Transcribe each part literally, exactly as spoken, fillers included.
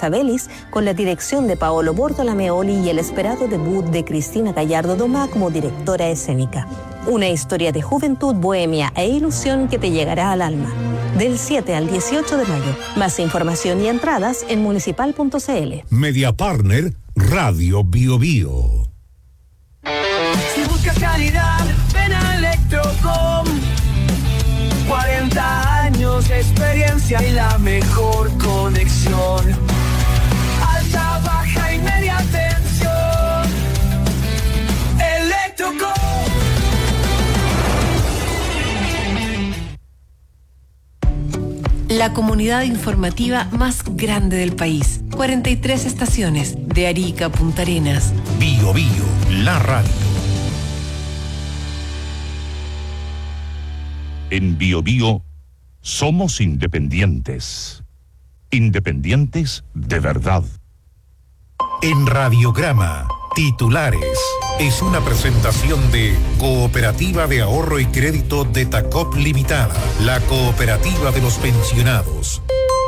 Machiavellis, con la dirección de Paolo Bortolameoli y el esperado debut de Cristina Gallardo Domá como directora escénica. Una historia de juventud, bohemia e ilusión que te llegará al alma. Del siete al dieciocho de mayo. Más información y entradas en municipal punto cl. Media Partner Radio Bio Bio. Si buscas calidad, ven a Electrocom. cuarenta años de experiencia y la mejor conexión. Alta, baja y media tensión. Electrocom. La comunidad informativa más grande del país. cuarenta y tres estaciones, de Arica a Punta Arenas. Bio Bio, la radio. En Bio Bio somos independientes. Independientes de verdad. En Radiograma, titulares. Es una presentación de Cooperativa de Ahorro y Crédito de Tacop Limitada, la cooperativa de los pensionados.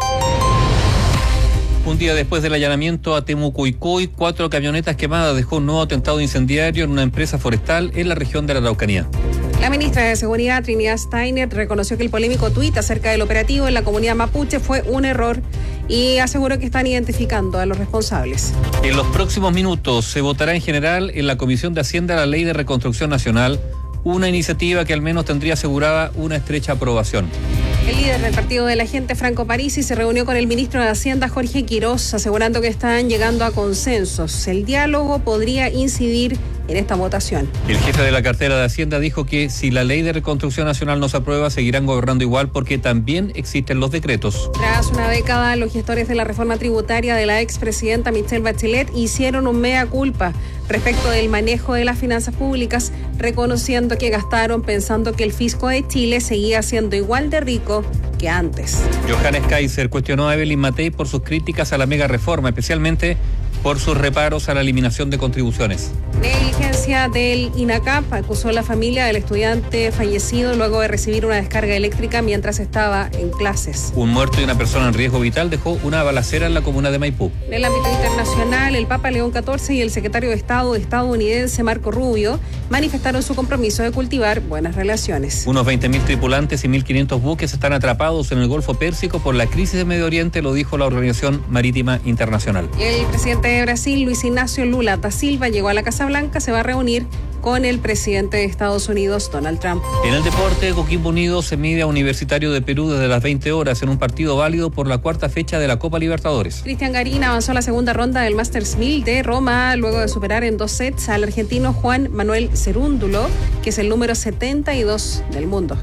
Un día después del allanamiento a Temucuicuy, cuatro camionetas quemadas dejó un nuevo atentado incendiario en una empresa forestal en la región de la Araucanía. La ministra de Seguridad, Trinidad Steiner, reconoció que el polémico tuit acerca del operativo en la comunidad mapuche fue un error y aseguró que están identificando a los responsables. En los próximos minutos se votará en general en la Comisión de Hacienda la Ley de Reconstrucción Nacional, una iniciativa que al menos tendría asegurada una estrecha aprobación. El líder del partido de la gente, Franco Parisi, se reunió con el ministro de Hacienda, Jorge Quirós, asegurando que están llegando a consensos. El diálogo podría incidir en esta votación. El jefe de la cartera de Hacienda dijo que si la Ley de Reconstrucción Nacional no se aprueba, seguirán gobernando igual porque también existen los decretos. Tras una década, los gestores de la reforma tributaria de la expresidenta Michelle Bachelet hicieron un mea culpa respecto del manejo de las finanzas públicas, reconociendo que gastaron pensando que el fisco de Chile seguía siendo igual de rico que antes. Johannes Kaiser cuestionó a Evelyn Matei por sus críticas a la mega reforma, especialmente por sus reparos a la eliminación de contribuciones. Negligencia del INACAP acusó a la familia del estudiante fallecido luego de recibir una descarga eléctrica mientras estaba en clases. Un muerto y una persona en riesgo vital dejó una balacera en la comuna de Maipú. En el ámbito internacional, el Papa León catorce y el secretario de Estado estadounidense Marco Rubio manifestaron su compromiso de cultivar buenas relaciones. Unos veinte mil tripulantes y mil quinientos buques están atrapados en el Golfo Pérsico por la crisis de Medio Oriente, lo dijo la Organización Marítima Internacional. El presidente de Brasil, Luis Ignacio Lula da Silva, llegó a la Casa Blanca, se va a reunir con el presidente de Estados Unidos, Donald Trump. En el deporte, Coquimbo Unido se mide a Universitario de Perú desde las veinte horas en un partido válido por la cuarta fecha de la Copa Libertadores. Cristian Garín avanzó a la segunda ronda del Masters mil de Roma luego de superar en dos sets al argentino Juan Manuel Cerúndulo, que es el número setenta y dos del mundo.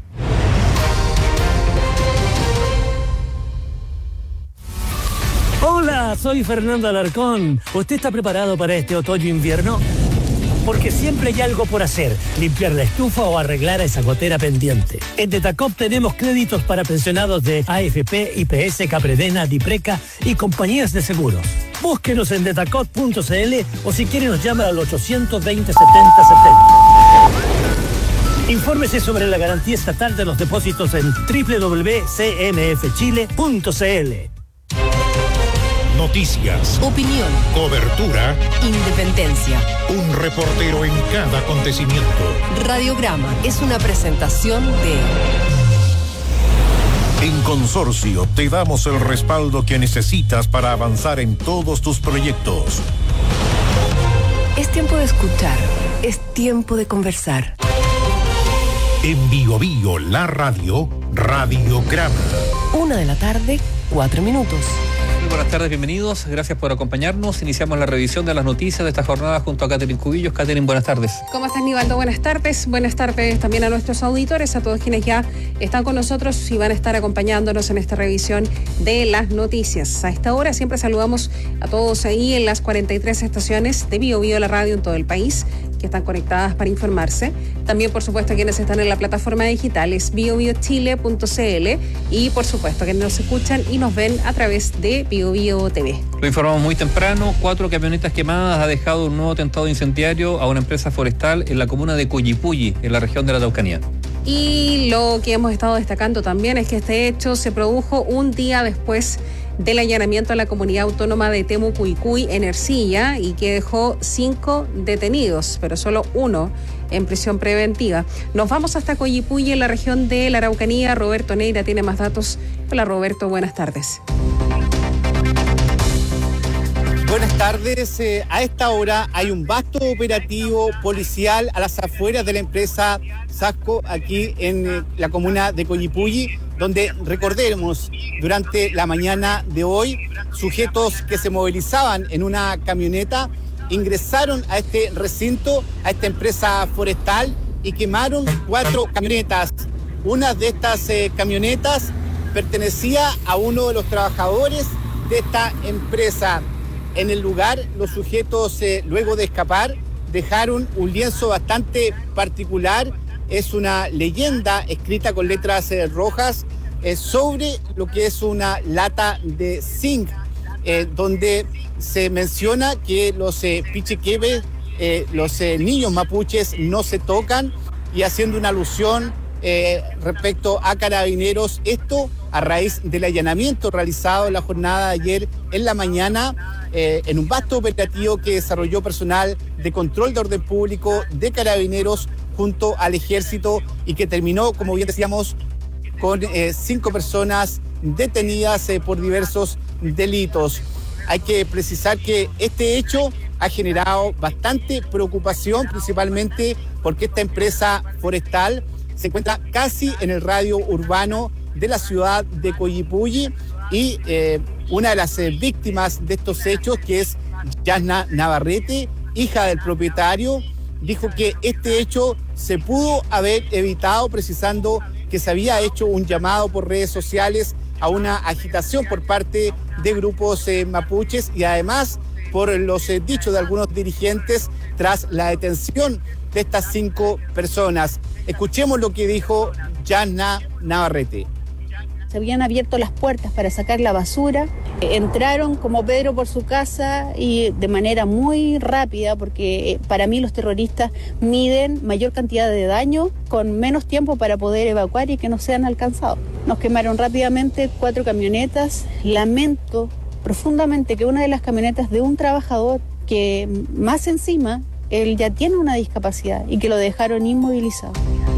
Hola, soy Fernando Alarcón. ¿Usted está preparado para este otoño-invierno? Porque siempre hay algo por hacer, limpiar la estufa o arreglar esa gotera pendiente. En Detacop tenemos créditos para pensionados de A F P, I P S, Capredena, Dipreca y compañías de seguros. Búsquenos en detacop punto cl o si quiere nos llama al ochocientos veinte, setenta setenta. Infórmese sobre la garantía estatal de los depósitos en doble u doble u doble u punto c m f chile punto c l. Noticias, Opinión, cobertura, independencia. un reportero en cada acontecimiento. Radiograma es una presentación de... En Consorcio te damos el respaldo que necesitas para avanzar en todos tus proyectos. Es tiempo de escuchar, es tiempo de conversar. En Bio Bio, la radio, Radiograma. Una de la tarde, cuatro minutos. Muy buenas tardes, bienvenidos. Gracias por acompañarnos. Iniciamos la revisión de las noticias de esta jornada junto a Catherine Cubillos. Catherine, buenas tardes. ¿Cómo estás, Nivaldo? Buenas tardes. Buenas tardes también a nuestros auditores, a todos quienes ya están con nosotros y van a estar acompañándonos en esta revisión de las noticias. A esta hora siempre saludamos a todos ahí en las cuarenta y tres estaciones de Bio Bio, la radio en todo el país, que están conectadas para informarse. También, por supuesto, quienes están en la plataforma digital es bio bio chile punto c l y, por supuesto, quienes nos escuchan y nos ven a través de Bio Bio T V. Lo informamos muy temprano. Cuatro camionetas quemadas ha dejado un nuevo atentado incendiario a una empresa forestal en la comuna de Coyipulli, en la región de la Araucanía. Y lo que hemos estado destacando también es que este hecho se produjo un día después del allanamiento a la comunidad autónoma de Temucuicuy en Ercilla y que dejó cinco detenidos, pero solo uno en prisión preventiva. Nos vamos hasta Coyipulli, en la región de la Araucanía. Roberto Neira tiene más datos. Hola Roberto, buenas tardes. Buenas tardes. Eh, a esta hora hay un vasto operativo policial a las afueras de la empresa Sasco, aquí en eh, la comuna de Coyipulli, donde, recordemos, durante la mañana de hoy, sujetos que se movilizaban en una camioneta ingresaron a este recinto, a esta empresa forestal, y quemaron cuatro camionetas. Una de estas eh, camionetas pertenecía a uno de los trabajadores de esta empresa. En el lugar, los sujetos, eh, luego de escapar, dejaron un lienzo bastante particular. Es una leyenda escrita con letras eh, rojas eh, sobre lo que es una lata de zinc, eh, donde se menciona que los eh, pichiquebes, eh, los eh, niños mapuches no se tocan, y haciendo una alusión eh, respecto a Carabineros, esto a raíz del allanamiento realizado en la jornada de ayer en la mañana, eh, en un vasto operativo que desarrolló personal de control de orden público de Carabineros junto al Ejército, y que terminó, como bien decíamos, con eh, cinco personas detenidas eh, por diversos delitos. Hay que precisar que este hecho ha generado bastante preocupación, principalmente porque esta empresa forestal se encuentra casi en el radio urbano de la ciudad de Coyipulli, y eh, una de las eh, víctimas de estos hechos, que es Yasna Navarrete, hija del propietario, dijo que este hecho se pudo haber evitado, precisando que se había hecho un llamado por redes sociales a una agitación por parte de grupos eh, mapuches, y además por los eh, dichos de algunos dirigentes tras la detención de estas cinco personas. Escuchemos lo que dijo Yasna Navarrete. Se habían abierto las puertas para sacar la basura, entraron como Pedro por su casa y de manera muy rápida, porque para mí los terroristas miden mayor cantidad de daño con menos tiempo para poder evacuar y que no sean alcanzados. Nos quemaron rápidamente cuatro camionetas. Lamento profundamente que una de las camionetas de un trabajador, que más encima él ya tiene una discapacidad, y que lo dejaron inmovilizado.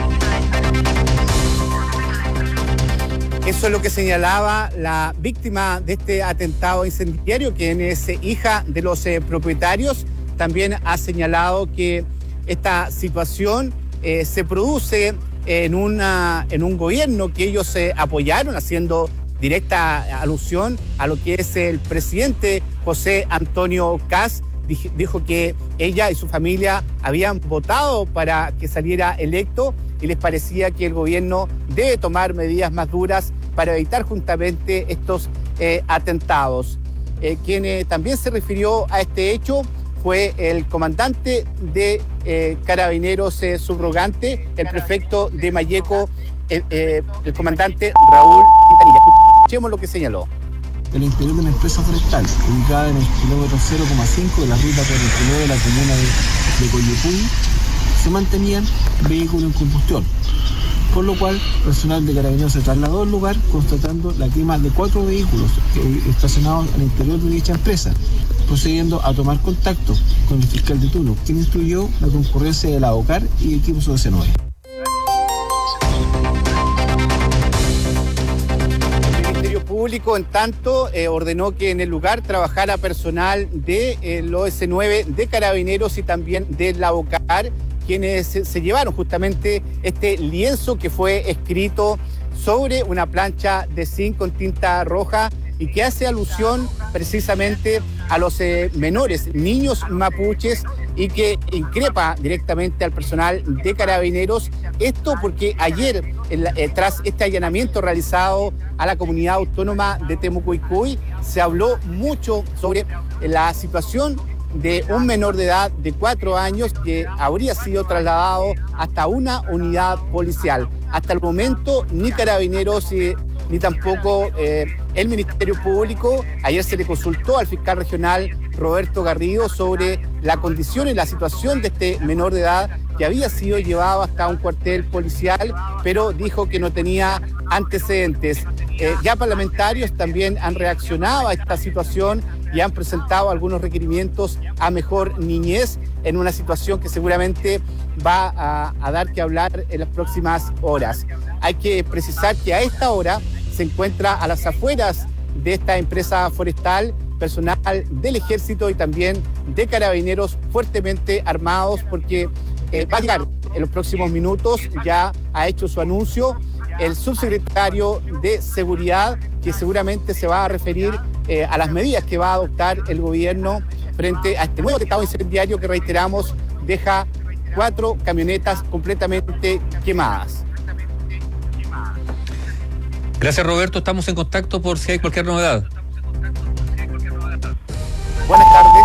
Eso es lo que señalaba la víctima de este atentado incendiario, quien es hija de los eh, propietarios. También ha señalado que esta situación eh, se produce en, una, en un gobierno que ellos eh, apoyaron, haciendo directa alusión a lo que es el presidente José Antonio Kast. Dijo que ella y su familia habían votado para que saliera electo, y les parecía que el gobierno debe tomar medidas más duras para evitar justamente estos eh, atentados. Eh, quien eh, también se refirió a este hecho fue el comandante de eh, Carabineros eh, subrogante, el prefecto de Mayeco, el, eh, el comandante Raúl Quintanilla. Escuchemos lo que señaló. El interior de una empresa forestal, ubicada en el kilómetro cero coma cinco de la ruta cuarenta y nueve de la comuna de, de Coyipulli, se mantenían vehículos en combustión, por lo cual personal de Carabineros se trasladó al lugar, constatando la quema de cuatro vehículos estacionados al interior de dicha empresa, procediendo a tomar contacto con el fiscal de turno, quien instruyó la concurrencia de la OCAR y equipos de C nueve. Público, en tanto, eh, ordenó que en el lugar trabajara personal de eh, los S nueve, de Carabineros y también de la OCAR, quienes se, se llevaron justamente este lienzo que fue escrito sobre una plancha de zinc con tinta roja, y que hace alusión precisamente a los eh, menores, niños mapuches, y que increpa directamente al personal de Carabineros. Esto porque ayer, en la, eh, tras este allanamiento realizado a la comunidad autónoma de Temucuicuy, se habló mucho sobre la situación de un menor de edad de cuatro años que habría sido trasladado hasta una unidad policial. Hasta el momento, ni Carabineros eh, ni tampoco eh, el Ministerio Público. Ayer se le consultó al fiscal regional Roberto Garrido sobre la condición y la situación de este menor de edad, que había sido llevado hasta un cuartel policial, pero dijo que no tenía antecedentes. Eh, ya parlamentarios también han reaccionado a esta situación y han presentado algunos requerimientos a Mejor Niñez en una situación que seguramente va a, a dar que hablar en las próximas horas. Hay que precisar que a esta hora se encuentra a las afueras de esta empresa forestal personal del Ejército y también de Carabineros fuertemente armados, porque eh, va a llegar en los próximos minutos, ya ha hecho su anuncio el subsecretario de Seguridad, que seguramente se va a referir eh, a las medidas que va a adoptar el gobierno frente a este nuevo atentado incendiario que, reiteramos, deja cuatro camionetas completamente quemadas. Gracias, Roberto. Estamos en contacto por si hay cualquier novedad. Buenas tardes.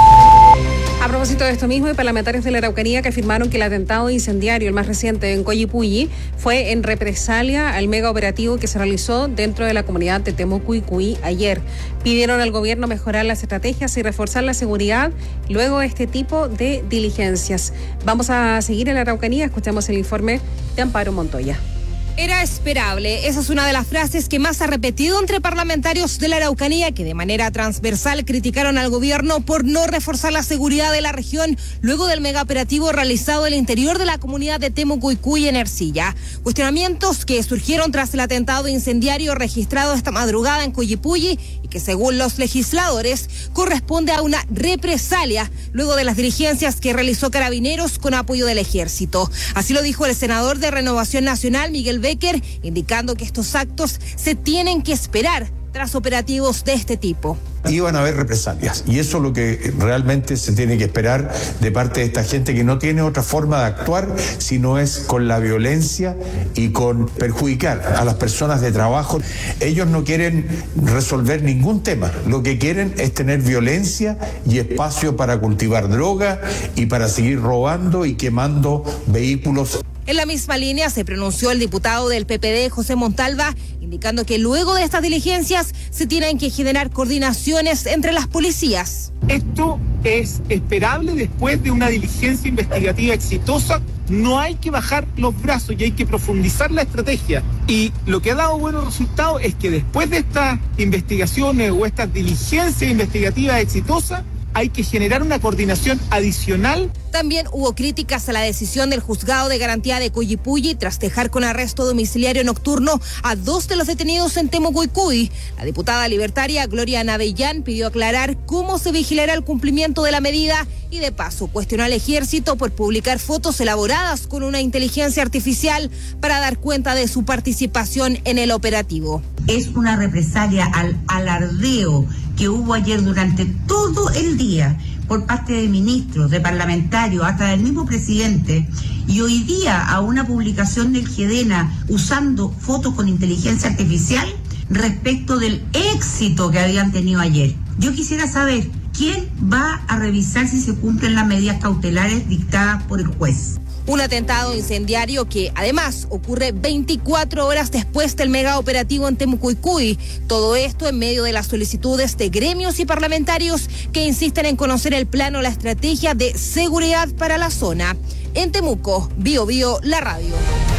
A propósito de esto mismo, hay parlamentarios de la Araucanía que afirmaron que el atentado incendiario, el más reciente en Coyipulli, fue en represalia al mega operativo que se realizó dentro de la comunidad de Temucuicui ayer. Pidieron al gobierno mejorar las estrategias y reforzar la seguridad luego de este tipo de diligencias. Vamos a seguir en la Araucanía, escuchamos el informe de Amparo Montoya. Era esperable. Esa es una de las frases que más ha repetido entre parlamentarios de la Araucanía, que de manera transversal criticaron al gobierno por no reforzar la seguridad de la región luego del megaoperativo realizado en el interior de la comunidad de Temucuicui en Ercilla. Cuestionamientos que surgieron tras el atentado incendiario registrado esta madrugada en Coyipulli y que, según los legisladores, corresponde a una represalia luego de las diligencias que realizó Carabineros con apoyo del Ejército. Así lo dijo el senador de Renovación Nacional, Miguel Becker, indicando que estos actos se tienen que esperar tras operativos de este tipo. Iban a haber represalias y eso es lo que realmente se tiene que esperar de parte de esta gente que no tiene otra forma de actuar si no es con la violencia y con perjudicar a las personas de trabajo. Ellos no quieren resolver ningún tema, lo que quieren es tener violencia y espacio para cultivar droga y para seguir robando y quemando vehículos. En la misma línea se pronunció el diputado del P P D, José Montalva, indicando que luego de estas diligencias se tienen que generar coordinaciones entre las policías. Esto es esperable después de una diligencia investigativa exitosa. No hay que bajar los brazos y hay que profundizar la estrategia. Y lo que ha dado buenos resultados es que después de estas investigaciones o estas diligencias investigativas exitosas, hay que generar una coordinación adicional. También hubo críticas a la decisión del juzgado de garantía de Coyipulli tras dejar con arresto domiciliario nocturno a dos de los detenidos en Temucuicui. La diputada libertaria Gloria Navellán pidió aclarar cómo se vigilará el cumplimiento de la medida y, de paso, cuestionó al Ejército por publicar fotos elaboradas con una inteligencia artificial para dar cuenta de su participación en el operativo. Es una represalia al alardeo que hubo ayer durante todo el día por parte de ministros, de parlamentarios, hasta del mismo presidente, y hoy día a una publicación del GEDENA usando fotos con inteligencia artificial respecto del éxito que habían tenido ayer. Yo quisiera saber quién va a revisar si se cumplen las medidas cautelares dictadas por el juez. Un atentado incendiario que, además, ocurre veinticuatro horas después del mega operativo en Temucuicui. Todo esto en medio de las solicitudes de gremios y parlamentarios que insisten en conocer el plano o la estrategia de seguridad para la zona. En Temuco, Bio Bio, la radio.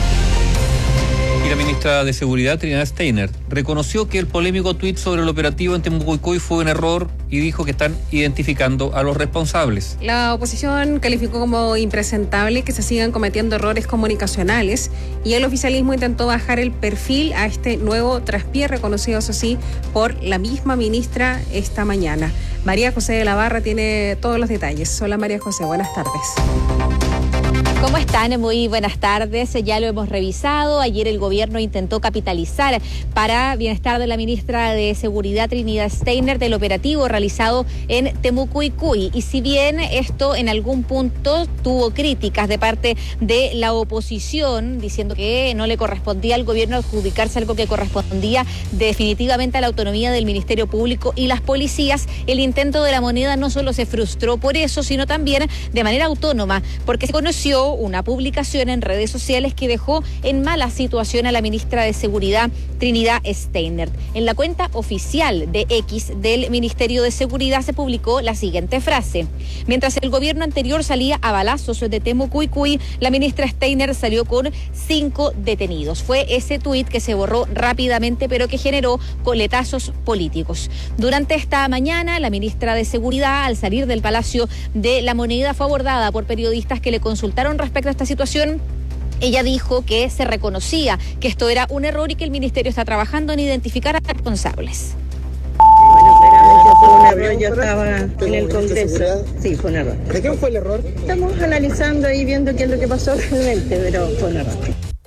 Y la ministra de Seguridad, Trinidad Steiner, reconoció que el polémico tuit sobre el operativo en Temucuicui fue un error y dijo que están identificando a los responsables. La oposición calificó como impresentable que se sigan cometiendo errores comunicacionales y el oficialismo intentó bajar el perfil a este nuevo traspié, reconocido, eso sí, por la misma ministra esta mañana. María José de la Barra tiene todos los detalles. Hola, María José, buenas tardes. ¿Cómo están? Muy buenas tardes. Ya lo hemos revisado. Ayer el gobierno intentó capitalizar para bienestar de la ministra de Seguridad, Trinidad Steiner, del operativo realizado en Temucuicui. Y si bien esto en algún punto tuvo críticas de parte de la oposición, diciendo que no le correspondía al gobierno adjudicarse algo que correspondía definitivamente a la autonomía del Ministerio Público y las policías, el intento de la moneda no solo se frustró por eso, sino también de manera autónoma, porque se conoció una publicación en redes sociales que dejó en mala situación a la ministra de Seguridad, Trinidad Steiner. En la cuenta oficial de X del Ministerio de Seguridad se publicó la siguiente frase: mientras el gobierno anterior salía a balazos de Temucuicui, la ministra Steiner salió con cinco detenidos. Fue ese tuit que se borró rápidamente, pero que generó coletazos políticos. Durante esta mañana, la ministra de Seguridad, al salir del Palacio de la Moneda, fue abordada por periodistas que le consultaron respecto a esta situación. Ella dijo que se reconocía que esto era un error y que el ministerio está trabajando en identificar a los responsables. Bueno, claramente fue un error, yo estaba en el Congreso. Sí, fue un error. ¿De qué fue el error? Estamos analizando y viendo qué es lo que pasó realmente, pero fue un error.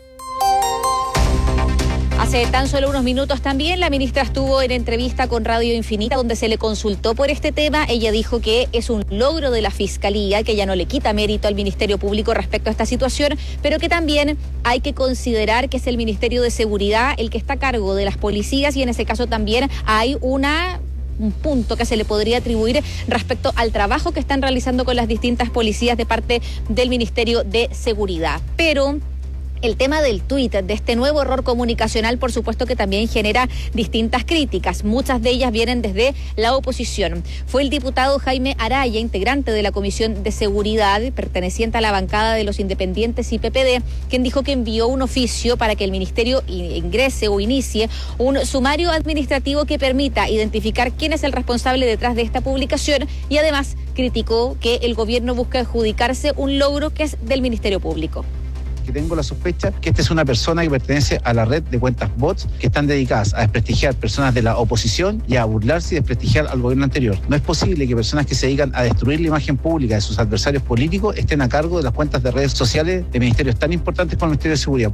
Hace tan solo unos minutos también la ministra estuvo en entrevista con Radio Infinita, donde se le consultó por este tema. Ella dijo que es un logro de la Fiscalía, que ella no le quita mérito al Ministerio Público respecto a esta situación, pero que también hay que considerar que es el Ministerio de Seguridad el que está a cargo de las policías, y en ese caso también hay una... un punto que se le podría atribuir respecto al trabajo que están realizando con las distintas policías de parte del Ministerio de Seguridad. Pero el tema del tuit, de este nuevo error comunicacional, por supuesto que también genera distintas críticas. Muchas de ellas vienen desde la oposición. Fue el diputado Jaime Araya, integrante de la Comisión de Seguridad, perteneciente a la bancada de los Independientes y P P D, quien dijo que envió un oficio para que el ministerio ingrese o inicie un sumario administrativo que permita identificar quién es el responsable detrás de esta publicación, y además criticó que el gobierno busca adjudicarse un logro que es del Ministerio Público. Que tengo la sospecha que esta es una persona que pertenece a la red de cuentas bots que están dedicadas a desprestigiar personas de la oposición y a burlarse y desprestigiar al gobierno anterior. No es posible que personas que se dedican a destruir la imagen pública de sus adversarios políticos estén a cargo de las cuentas de redes sociales de ministerios tan importantes como el Ministerio de Seguridad.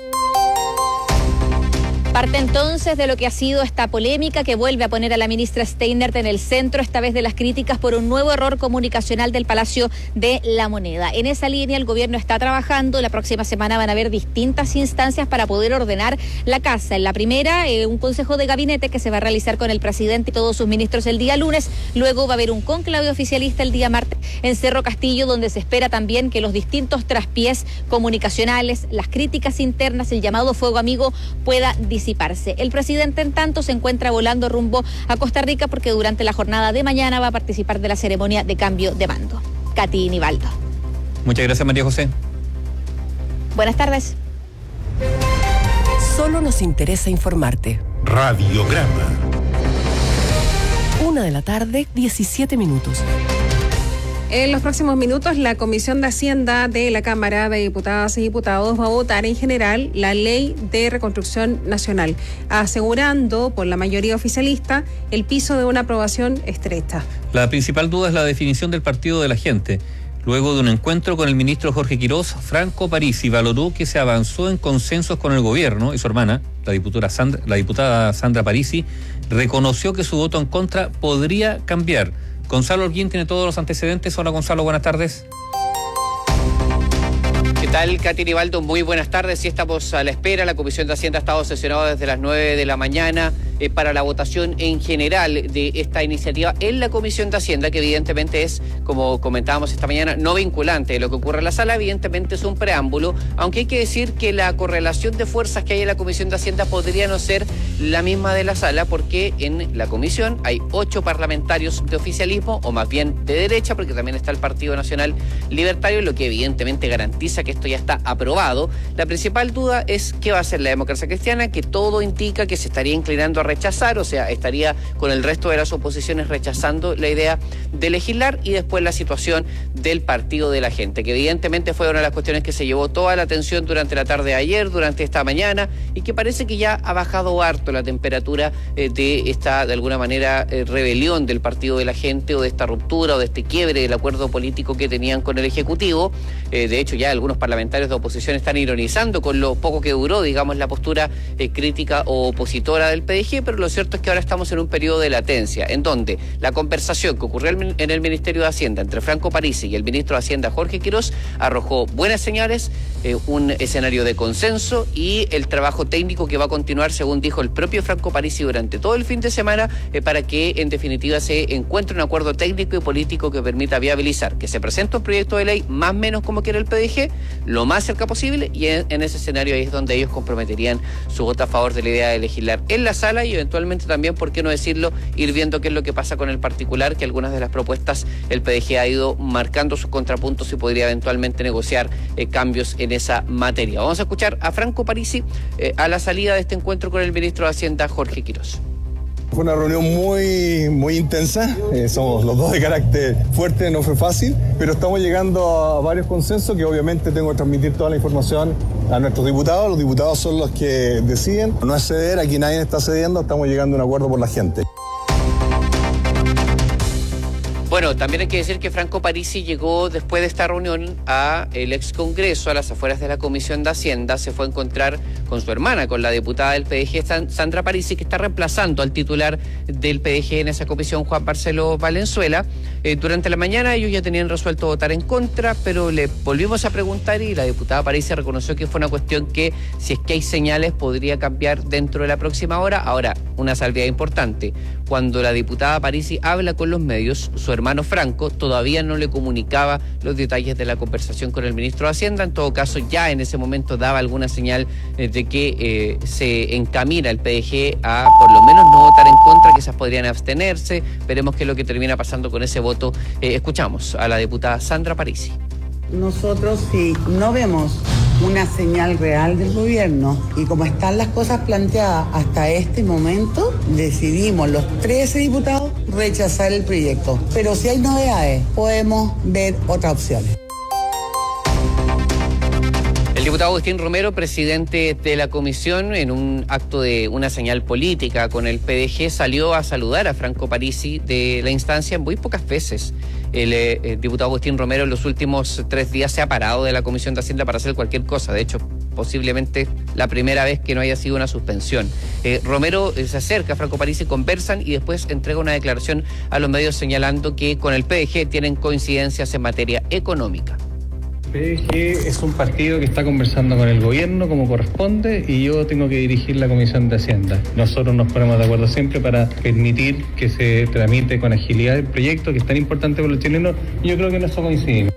Parte entonces de lo que ha sido esta polémica que vuelve a poner a la ministra Steiner en el centro, esta vez de las críticas por un nuevo error comunicacional del Palacio de la Moneda. En esa línea el gobierno está trabajando. La próxima semana van a haber distintas instancias para poder ordenar la casa. En la primera, eh, un consejo de gabinete que se va a realizar con el presidente y todos sus ministros el día lunes. Luego va a haber un cónclave oficialista el día martes en Cerro Castillo, donde se espera también que los distintos traspiés comunicacionales, las críticas internas, el llamado fuego amigo pueda disminuir. El presidente, en tanto, se encuentra volando rumbo a Costa Rica porque durante la jornada de mañana va a participar de la ceremonia de cambio de mando. Katy Nivaldo. Muchas gracias, María José. Buenas tardes. Solo nos interesa informarte. Radiograma. Una de la tarde, diecisiete minutos. En los próximos minutos, la Comisión de Hacienda de la Cámara de Diputadas y Diputados va a votar en general la Ley de Reconstrucción Nacional, asegurando por la mayoría oficialista el piso de una aprobación estrecha. La principal duda es la definición del partido de la gente. Luego de un encuentro con el ministro Jorge Quirós, Franco Parisi valoró que se avanzó en consensos con el gobierno, y su hermana, la diputada Sandra, la diputada Sandra Parisi, reconoció que su voto en contra podría cambiar. Gonzalo Holguín tiene todos los antecedentes. Hola, Gonzalo, buenas tardes. ¿Qué tal, Katy Nivaldo? Muy buenas tardes. Sí, estamos a la espera. La Comisión de Hacienda ha estado sesionada desde las nueve de la mañana eh, para la votación en general de esta iniciativa en la Comisión de Hacienda, que evidentemente es, como comentábamos esta mañana, no vinculante. Lo que ocurre en la sala evidentemente es un preámbulo, aunque hay que decir que la correlación de fuerzas que hay en la Comisión de Hacienda podría no ser la misma de la sala, porque en la comisión hay ocho parlamentarios de oficialismo, o más bien de derecha, porque también está el Partido Nacional Libertario, lo que evidentemente garantiza que esto ya está aprobado. La principal duda es qué va a hacer la Democracia Cristiana, que todo indica que se estaría inclinando a rechazar, o sea, estaría con el resto de las oposiciones rechazando la idea de legislar, y después la situación del Partido de la Gente, que evidentemente fue una de las cuestiones que se llevó toda la atención durante la tarde de ayer, durante esta mañana, y que parece que ya ha bajado harto la temperatura eh, de esta, de alguna manera, eh, rebelión del Partido de la Gente, o de esta ruptura, o de este quiebre del acuerdo político que tenían con el Ejecutivo. Eh, de hecho, ya algunos parlamentarios de oposición están ironizando con lo poco que duró, digamos, la postura eh, crítica o opositora del P D G, pero lo cierto es que ahora estamos en un periodo de latencia, en donde la conversación que ocurrió en el Ministerio de Hacienda entre Franco Parisi y el ministro de Hacienda Jorge Quirós arrojó buenas señales, eh, un escenario de consenso y el trabajo técnico que va a continuar, según dijo el propio Franco Parisi durante todo el fin de semana, eh, para que en definitiva se encuentre un acuerdo técnico y político que permita viabilizar que se presente un proyecto de ley más o menos como quiere el P D G, lo más cerca posible, y en, en ese escenario ahí es donde ellos comprometerían su voto a favor de la idea de legislar en la sala y eventualmente también, por qué no decirlo, ir viendo qué es lo que pasa con el particular, que algunas de las propuestas el P D G ha ido marcando sus contrapuntos y podría eventualmente negociar eh, cambios en esa materia. Vamos a escuchar a Franco Parisi eh, a la salida de este encuentro con el ministro de Hacienda Jorge Quirós. Fue una reunión muy, muy intensa, eh, somos los dos de carácter fuerte, no fue fácil, pero estamos llegando a varios consensos que obviamente tengo que transmitir toda la información a nuestros diputados. Los diputados son los que deciden, no es ceder, aquí nadie está cediendo, estamos llegando a un acuerdo por la gente. Bueno, también hay que decir que Franco Parisi llegó después de esta reunión a el ex Congreso, a las afueras de la Comisión de Hacienda, se fue a encontrar con su hermana, con la diputada del P D G, Sandra Parisi, que está reemplazando al titular del P D G en esa comisión, Juan Marcelo Valenzuela. Eh, durante la mañana ellos ya tenían resuelto votar en contra, pero le volvimos a preguntar y la diputada Parisi reconoció que fue una cuestión que, si es que hay señales, podría cambiar dentro de la próxima hora. Ahora, una salvedad importante, cuando la diputada Parisi habla con los medios, su hermano Franco todavía no le comunicaba los detalles de la conversación con el ministro de Hacienda. En todo caso, ya en ese momento daba alguna señal eh, de que eh, se encamina el P D G a por lo menos no votar en contra, quizás podrían abstenerse. Veremos qué es lo que termina pasando con ese voto. Eh, escuchamos a la diputada Sandra Parisi. Nosotros, si no vemos una señal real del gobierno y como están las cosas planteadas hasta este momento, decidimos los trece diputados rechazar el proyecto. Pero si hay novedades, podemos ver otras opciones. El diputado Agustín Romero, presidente de la comisión, en un acto de una señal política con el P D G, salió a saludar a Franco Parisi de la instancia muy pocas veces. El, eh, el diputado Agustín Romero en los últimos tres días se ha parado de la Comisión de Hacienda para hacer cualquier cosa. De hecho, posiblemente la primera vez que no haya sido una suspensión. Eh, Romero eh, se acerca a Franco Parisi, conversan y después entrega una declaración a los medios señalando que con el P D G tienen coincidencias en materia económica. P D G es un partido que está conversando con el gobierno como corresponde y yo tengo que dirigir la Comisión de Hacienda. Nosotros nos ponemos de acuerdo siempre para permitir que se tramite con agilidad el proyecto que es tan importante para los chilenos y yo creo que en eso coincidimos.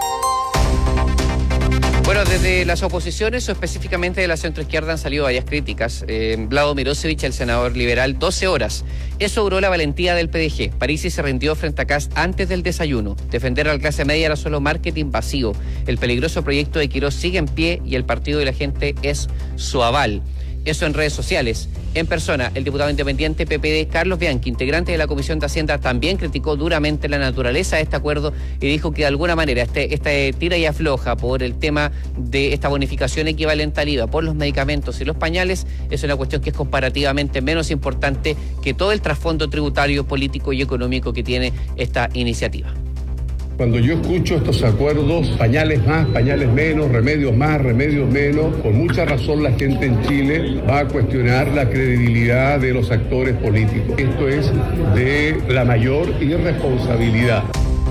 Bueno, desde las oposiciones o específicamente de la centroizquierda han salido varias críticas. Eh, Vlado Mirosevic, el senador liberal, doce horas. Eso duró la valentía del P D G. Parisi se rindió frente a Kast antes del desayuno. Defender a la clase media era solo marketing vacío. El peligroso proyecto de Quirós sigue en pie y el partido de la gente es su aval. Eso en redes sociales. En persona, el diputado independiente P P D, Carlos Bianchi, integrante de la Comisión de Hacienda, también criticó duramente la naturaleza de este acuerdo y dijo que de alguna manera este, este tira y afloja por el tema de esta bonificación equivalente al I V A por los medicamentos y los pañales es una cuestión que es comparativamente menos importante que todo el trasfondo tributario, político y económico que tiene esta iniciativa. Cuando yo escucho estos acuerdos, pañales más, pañales menos, remedios más, remedios menos, con mucha razón la gente en Chile va a cuestionar la credibilidad de los actores políticos. Esto es de la mayor irresponsabilidad.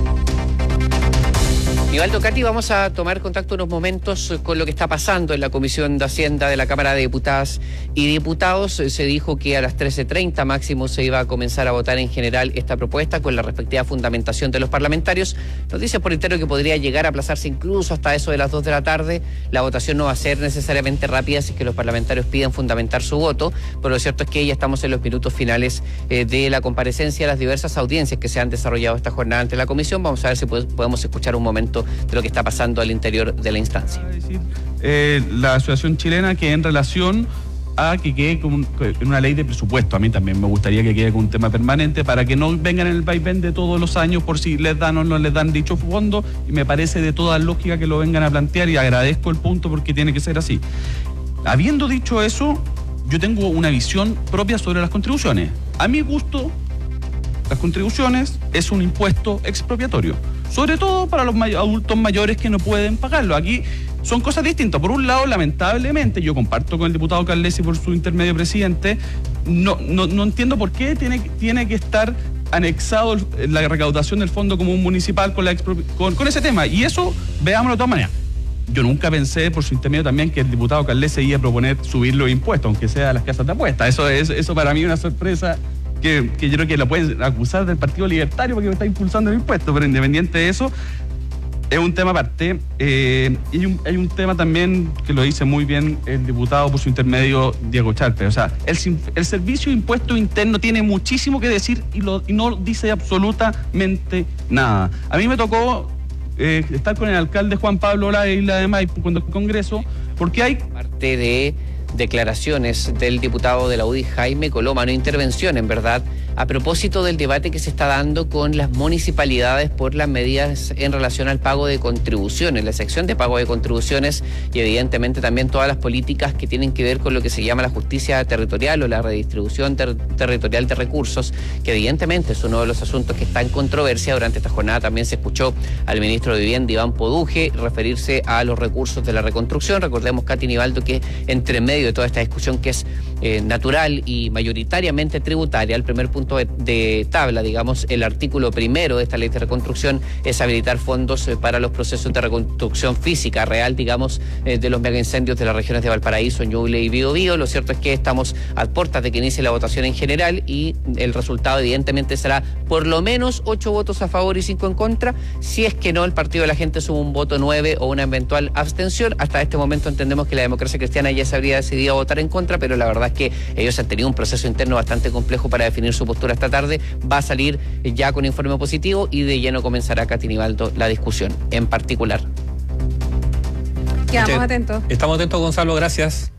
Nivaldo, Katy, vamos a tomar contacto unos momentos con lo que está pasando en la Comisión de Hacienda de la Cámara de Diputadas y Diputados. Se dijo que a las trece treinta máximo se iba a comenzar a votar en general esta propuesta con la respectiva fundamentación de los parlamentarios. Nos dice por interno que podría llegar a aplazarse incluso hasta eso de las dos de la tarde. La votación no va a ser necesariamente rápida si es que los parlamentarios piden fundamentar su voto, pero lo cierto es que ya estamos en los minutos finales eh, de la comparecencia de las diversas audiencias que se han desarrollado esta jornada ante la Comisión. Vamos a ver si podemos escuchar un momento de lo que está pasando al interior de la instancia. Eh, la Asociación Chilena que en relación a que quede con una ley de presupuesto, a mí también me gustaría que quede con un tema permanente para que no vengan en el vaivén de todos los años por si les dan o no les dan dicho fondo, y me parece de toda lógica que lo vengan a plantear y agradezco el punto porque tiene que ser así. Habiendo dicho eso, yo tengo una visión propia sobre las contribuciones. A mi gusto, las contribuciones es un impuesto expropiatorio, sobre todo para los may- adultos mayores que no pueden pagarlo. Aquí son cosas distintas. Por un lado, lamentablemente, yo comparto con el diputado Carlesi por su intermedio presidente, no, no, no entiendo por qué tiene, tiene que estar anexado la recaudación del Fondo Común Municipal con, la con, con ese tema. Y eso, veámoslo de todas maneras. Yo nunca pensé, por su intermedio también, que el diputado Carlesi iba a proponer subir los impuestos, aunque sea a las casas de apuestas. Eso, es, eso para mí es una sorpresa que, que yo creo que la pueden acusar del Partido Libertario porque está impulsando el impuesto, pero independiente de eso, es un tema aparte. Eh, y hay un, hay un tema también que lo dice muy bien el diputado por su intermedio Diego Charpe. O sea, el, el Servicio de Impuesto Interno tiene muchísimo que decir y, lo, y no dice absolutamente nada. A mí me tocó eh, estar con el alcalde Juan Pablo Ola de Isla de Maipo cuando el Congreso, porque hay... Parte de declaraciones del diputado de la U D I, Jaime Coloma, una intervención, en verdad, a propósito del debate que se está dando con las municipalidades por las medidas en relación al pago de contribuciones, la sección de pago de contribuciones y evidentemente también todas las políticas que tienen que ver con lo que se llama la justicia territorial o la redistribución ter- territorial de recursos, que evidentemente es uno de los asuntos que está en controversia. Durante esta jornada también se escuchó al ministro de Vivienda, Iván Poduje, referirse a los recursos de la reconstrucción. Recordemos, Katy Nivaldo, que entre medio de toda esta discusión que es eh, natural y mayoritariamente tributaria, el primer punto de, de tabla, digamos, el artículo primero de esta ley de reconstrucción es habilitar fondos eh, para los procesos de reconstrucción física real, digamos, eh, de los megaincendios de las regiones de Valparaíso, Ñuble y Biobío. Lo cierto es que estamos a puertas de que inicie la votación en general y el resultado evidentemente será por lo menos ocho votos a favor y cinco en contra. Si es que no, el Partido de la Gente suma un voto nueve o una eventual abstención. Hasta este momento entendemos que la Democracia Cristiana ya se habría decidido a votar en contra, pero la verdad es que ellos han tenido un proceso interno bastante complejo para definir su postura esta tarde. Va a salir ya con informe positivo y de lleno comenzará, Katy Nivaldo, la discusión en particular. Quedamos atentos. Estamos atentos, Gonzalo, gracias.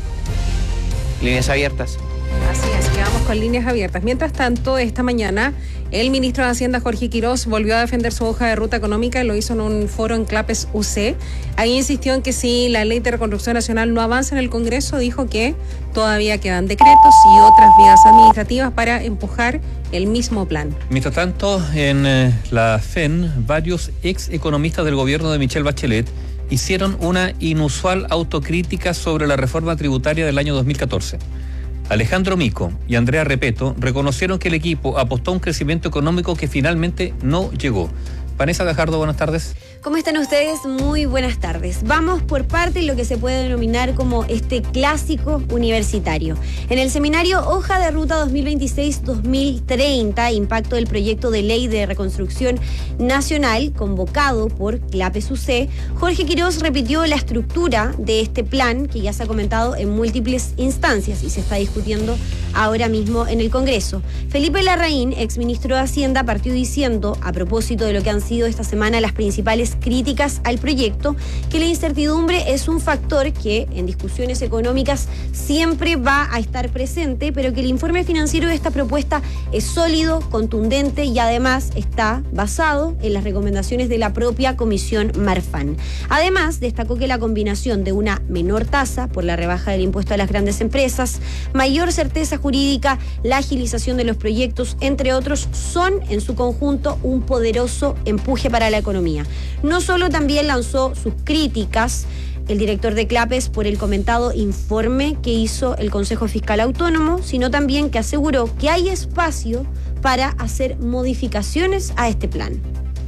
Líneas abiertas. Así es, quedamos con líneas abiertas. Mientras tanto, esta mañana, el ministro de Hacienda, Jorge Quirós, volvió a defender su hoja de ruta económica y lo hizo en un foro en Clapes U C. Ahí insistió en que si la ley de reconstrucción nacional no avanza en el Congreso, dijo que todavía quedan decretos y otras vías administrativas para empujar el mismo plan. Mientras tanto, en eh, la F E N, varios ex economistas del gobierno de Michelle Bachelet hicieron una inusual autocrítica sobre la reforma tributaria del año dos mil catorce. Alejandro Mico y Andrea Repeto reconocieron que el equipo apostó a un crecimiento económico que finalmente no llegó. Vanessa Gajardo, buenas tardes. ¿Cómo están ustedes? Muy buenas tardes. Vamos por parte de lo que se puede denominar como este clásico universitario. En el seminario Hoja de Ruta dos mil veintiséis dos mil treinta, impacto del proyecto de ley de reconstrucción nacional, convocado por Clapes U C, Jorge Quirós repitió la estructura de este plan que ya se ha comentado en múltiples instancias y se está discutiendo ahora mismo en el Congreso. Felipe Larraín, exministro de Hacienda, partió diciendo, a propósito de lo que han sido esta semana las principales críticas al proyecto, que la incertidumbre es un factor que en discusiones económicas siempre va a estar presente, pero que el informe financiero de esta propuesta es sólido, contundente y además está basado en las recomendaciones de la propia Comisión Marfan. Además, destacó que la combinación de una menor tasa por la rebaja del impuesto a las grandes empresas, mayor certeza jurídica, la agilización de los proyectos, entre otros, son en su conjunto un poderoso empuje para la economía. No solo también lanzó sus críticas el director de Clapes por el comentado informe que hizo el Consejo Fiscal Autónomo, sino también que aseguró que hay espacio para hacer modificaciones a este plan.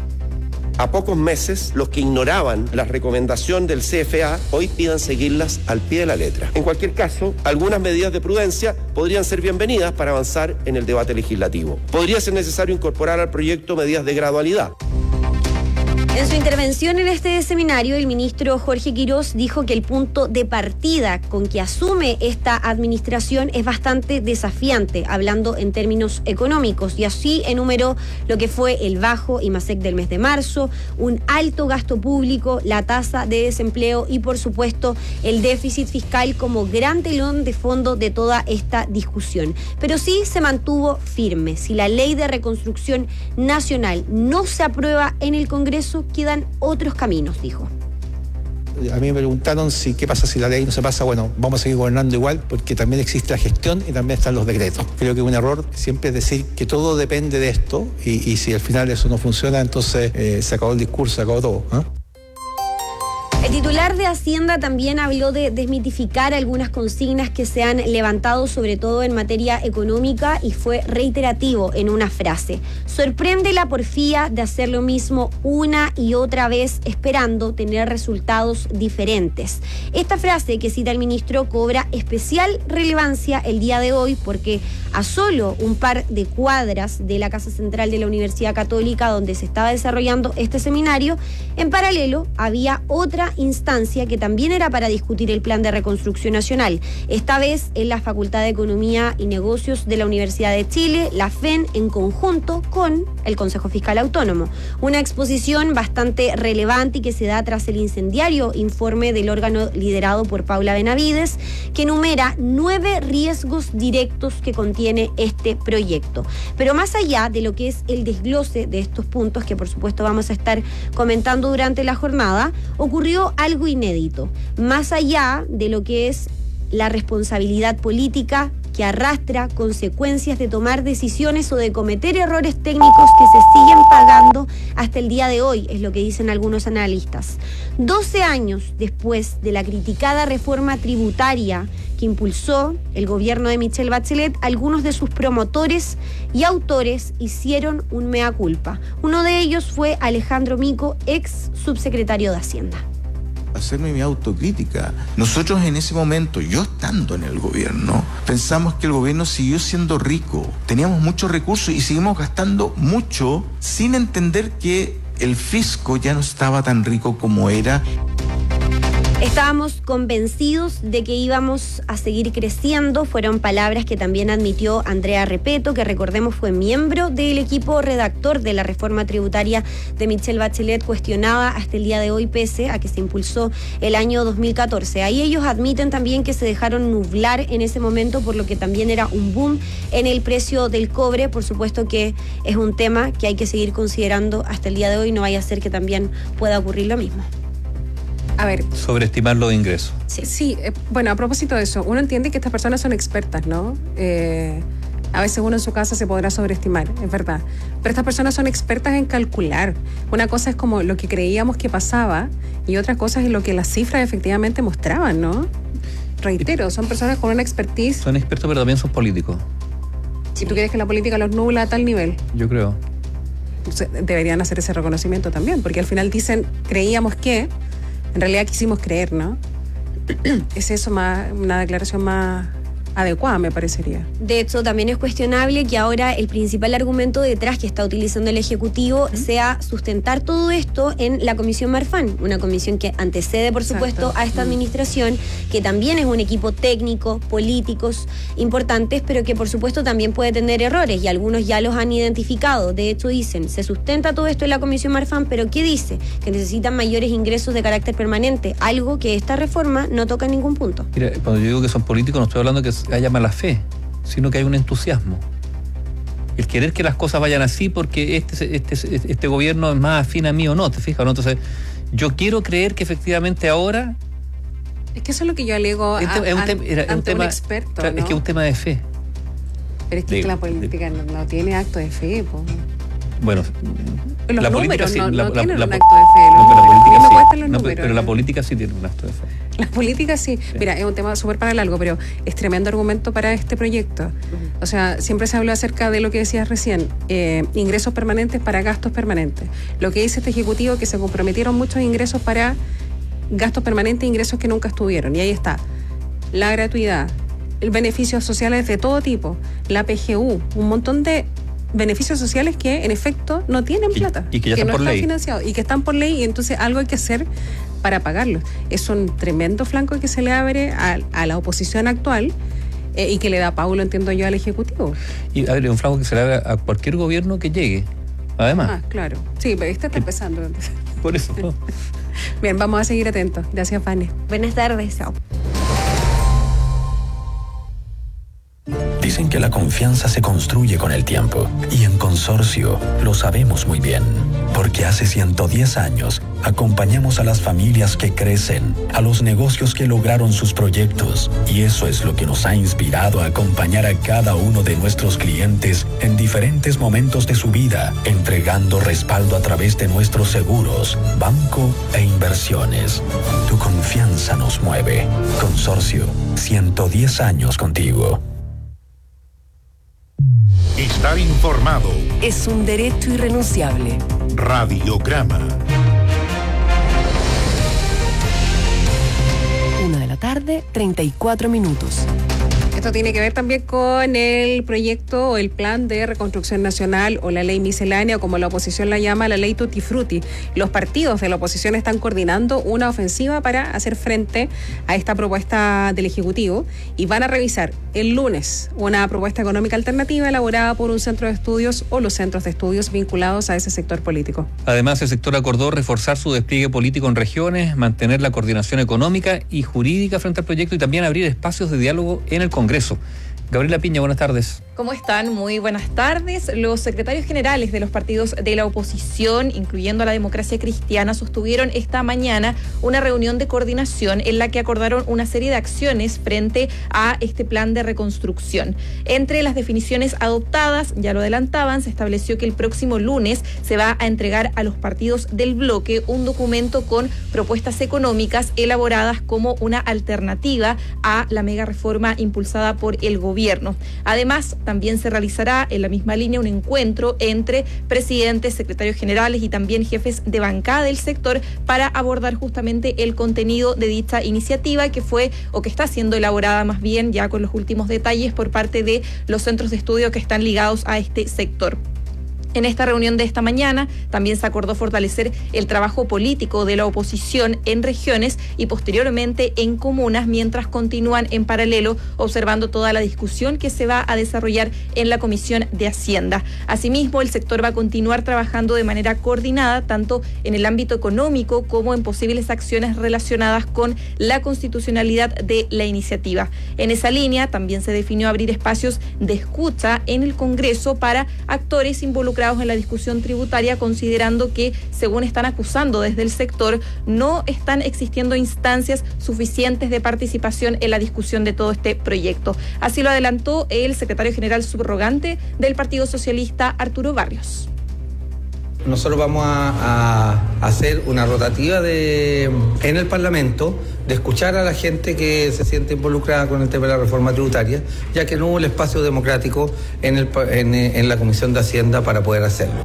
A pocos meses, los que ignoraban la recomendación del C F A hoy pidan seguirlas al pie de la letra. En cualquier caso, algunas medidas de prudencia podrían ser bienvenidas para avanzar en el debate legislativo. Podría ser necesario incorporar al proyecto medidas de gradualidad. En su intervención en este seminario, el ministro Jorge Quirós dijo que el punto de partida con que asume esta administración es bastante desafiante, hablando en términos económicos, y así enumeró lo que fue el bajo IMASEC del mes de marzo, un alto gasto público, la tasa de desempleo y, por supuesto, el déficit fiscal como gran telón de fondo de toda esta discusión. Pero sí se mantuvo firme. Si la ley de reconstrucción nacional no se aprueba en el Congreso, quedan otros caminos, dijo. A mí me preguntaron si qué pasa si la ley no se pasa. Bueno, vamos a seguir gobernando igual porque también existe la gestión y también están los decretos. Creo que un error siempre es decir que todo depende de esto y, y si al final eso no funciona, entonces eh, se acabó el discurso, se acabó todo, ¿eh? El titular titular de Hacienda también habló de desmitificar algunas consignas que se han levantado, sobre todo en materia económica, y fue reiterativo en una frase. Sorprende la porfía de hacer lo mismo una y otra vez esperando tener resultados diferentes. Esta frase que cita el ministro cobra especial relevancia el día de hoy porque a solo un par de cuadras de la Casa Central de la Universidad Católica, donde se estaba desarrollando este seminario, en paralelo había otra instancia que también era para discutir el plan de reconstrucción nacional, esta vez en la Facultad de Economía y Negocios de la Universidad de Chile, la F E N, en conjunto con el Consejo Fiscal Autónomo. Una exposición bastante relevante y que se da tras el incendiario informe del órgano liderado por Paula Benavides, que enumera nueve riesgos directos que contiene este proyecto. Pero más allá de lo que es el desglose de estos puntos, que por supuesto vamos a estar comentando durante la jornada, ocurrió algo inédito. Más allá de lo que es la responsabilidad política que arrastra consecuencias de tomar decisiones o de cometer errores técnicos que se siguen pagando hasta el día de hoy, es lo que dicen algunos analistas. doce años después de la criticada reforma tributaria que impulsó el gobierno de Michelle Bachelet, algunos de sus promotores y autores hicieron un mea culpa. Uno de ellos fue Alejandro Mico, ex subsecretario de Hacienda. Hacerme mi autocrítica. Nosotros en ese momento, yo estando en el gobierno, pensamos que el gobierno siguió siendo rico. Teníamos muchos recursos y seguimos gastando mucho sin entender que el fisco ya no estaba tan rico como era. Estábamos convencidos de que íbamos a seguir creciendo, fueron palabras que también admitió Andrea Repeto, que recordemos fue miembro del equipo redactor de la reforma tributaria de Michelle Bachelet, cuestionada hasta el día de hoy pese a que se impulsó el año dos mil catorce. Ahí ellos admiten también que se dejaron nublar en ese momento por lo que también era un boom en el precio del cobre. Por supuesto que es un tema que hay que seguir considerando hasta el día de hoy, no vaya a ser que también pueda ocurrir lo mismo. A ver. Sobreestimar los ingresos. Sí, sí eh, bueno, a propósito de eso, uno entiende que estas personas son expertas, ¿no? Eh, a veces uno en su casa se podrá sobreestimar, es verdad. Pero estas personas son expertas en calcular. Una cosa es como lo que creíamos que pasaba y otra cosa es lo que las cifras efectivamente mostraban, ¿no? Reitero, son personas con una expertise. Son expertos, pero también son políticos. Si tú quieres que la política los nubla a tal nivel. Yo creo. Deberían hacer ese reconocimiento también, porque al final dicen, creíamos que... En realidad quisimos creer, ¿no? ¿Es eso más una declaración más adecuada, me parecería? De hecho, también es cuestionable que ahora el principal argumento detrás que está utilizando el Ejecutivo uh-huh. sea sustentar todo esto en la Comisión Marfan, una comisión que antecede, por supuesto, Exacto. a esta administración, que también es un equipo técnico, políticos importantes, pero que por supuesto también puede tener errores y algunos ya los han identificado. De hecho, dicen, se sustenta todo esto en la Comisión Marfan, pero ¿qué dice? Que necesitan mayores ingresos de carácter permanente, algo que esta reforma no toca en ningún punto. Mira, cuando yo digo que son políticos, no estoy hablando que haya mala fe, sino que hay un entusiasmo. El querer que las cosas vayan así porque este, este, este gobierno es más afín a mí o no, ¿te fijas? ¿No? Entonces, yo quiero creer que efectivamente ahora... Es que eso es lo que yo alego a, es un, tema, era, ante un, tema, un experto, claro, ¿no? Es que es un tema de fe. Pero es que, de, la política de, no, no tiene acto de fe, po. Bueno, los la números política sí, no, la, no la, tienen la, un acto de fe. No, pero la política no sí. cuestan los No, números, pero ¿no? la política sí tiene un acto de fe. La política sí. sí. Mira, es un tema súper para largo, pero es tremendo argumento para este proyecto. Uh-huh. O sea, siempre se habló acerca de lo que decías recién, eh, ingresos permanentes para gastos permanentes. Lo que dice este Ejecutivo es que se comprometieron muchos ingresos para gastos permanentes e ingresos que nunca estuvieron. Y ahí está, la gratuidad, el beneficios sociales de todo tipo, la P G U, un montón de beneficios sociales que en efecto no tienen plata, y, y que, ya que están no por están ley. financiados y que están por ley, y entonces algo hay que hacer para pagarlos. Es un tremendo flanco que se le abre a, a la oposición actual eh, y que le da Paulo, entiendo yo, al Ejecutivo. Y a ver, un flanco que se le abre a cualquier gobierno que llegue, además. Ah, claro. Sí, pero este está empezando. Por eso. No. Bien, vamos a seguir atentos. Gracias, Fanny. Buenas tardes. Chao. Dicen que la confianza se construye con el tiempo, y en Consorcio lo sabemos muy bien, porque hace ciento diez años acompañamos a las familias que crecen, a los negocios que lograron sus proyectos, y eso es lo que nos ha inspirado a acompañar a cada uno de nuestros clientes en diferentes momentos de su vida, entregando respaldo a través de nuestros seguros, banco e inversiones. Tu confianza nos mueve. Consorcio, ciento diez años contigo. Estar informado es un derecho irrenunciable. Radiograma. Una de la tarde, treinta y cuatro minutos. Esto tiene que ver también con el proyecto o el plan de reconstrucción nacional o la ley miscelánea, o como la oposición la llama, la ley Tutti Frutti. Los partidos de la oposición están coordinando una ofensiva para hacer frente a esta propuesta del Ejecutivo y van a revisar el lunes una propuesta económica alternativa elaborada por un centro de estudios o los centros de estudios vinculados a ese sector político. Además, el sector acordó reforzar su despliegue político en regiones, mantener la coordinación económica y jurídica frente al proyecto y también abrir espacios de diálogo en el Congreso. Gabriela Piña, buenas tardes. ¿Cómo están? Muy buenas tardes. Los secretarios generales de los partidos de la oposición, incluyendo a la Democracia Cristiana, sostuvieron esta mañana una reunión de coordinación en la que acordaron una serie de acciones frente a este plan de reconstrucción. Entre las definiciones adoptadas, ya lo adelantaban, se estableció que el próximo lunes se va a entregar a los partidos del bloque un documento con propuestas económicas elaboradas como una alternativa a la mega reforma impulsada por el gobierno. Además, también se realizará en la misma línea un encuentro entre presidentes, secretarios generales y también jefes de bancada del sector para abordar justamente el contenido de dicha iniciativa que fue o que está siendo elaborada más bien ya con los últimos detalles por parte de los centros de estudio que están ligados a este sector. En esta reunión de esta mañana también se acordó fortalecer el trabajo político de la oposición en regiones y posteriormente en comunas, mientras continúan en paralelo observando toda la discusión que se va a desarrollar en la Comisión de Hacienda. Asimismo, el sector va a continuar trabajando de manera coordinada tanto en el ámbito económico como en posibles acciones relacionadas con la constitucionalidad de la iniciativa. En esa línea también se definió abrir espacios de escucha en el Congreso para actores involucrados en la discusión tributaria, considerando que, según están acusando desde el sector, no están existiendo instancias suficientes de participación en la discusión de todo este proyecto. Así lo adelantó el secretario general subrogante del Partido Socialista, Arturo Barrios. Nosotros vamos a, a hacer una rotativa de, en el Parlamento de escuchar a la gente que se siente involucrada con el tema de la reforma tributaria, ya que no hubo el espacio democrático en, el, en, en la Comisión de Hacienda para poder hacerlo.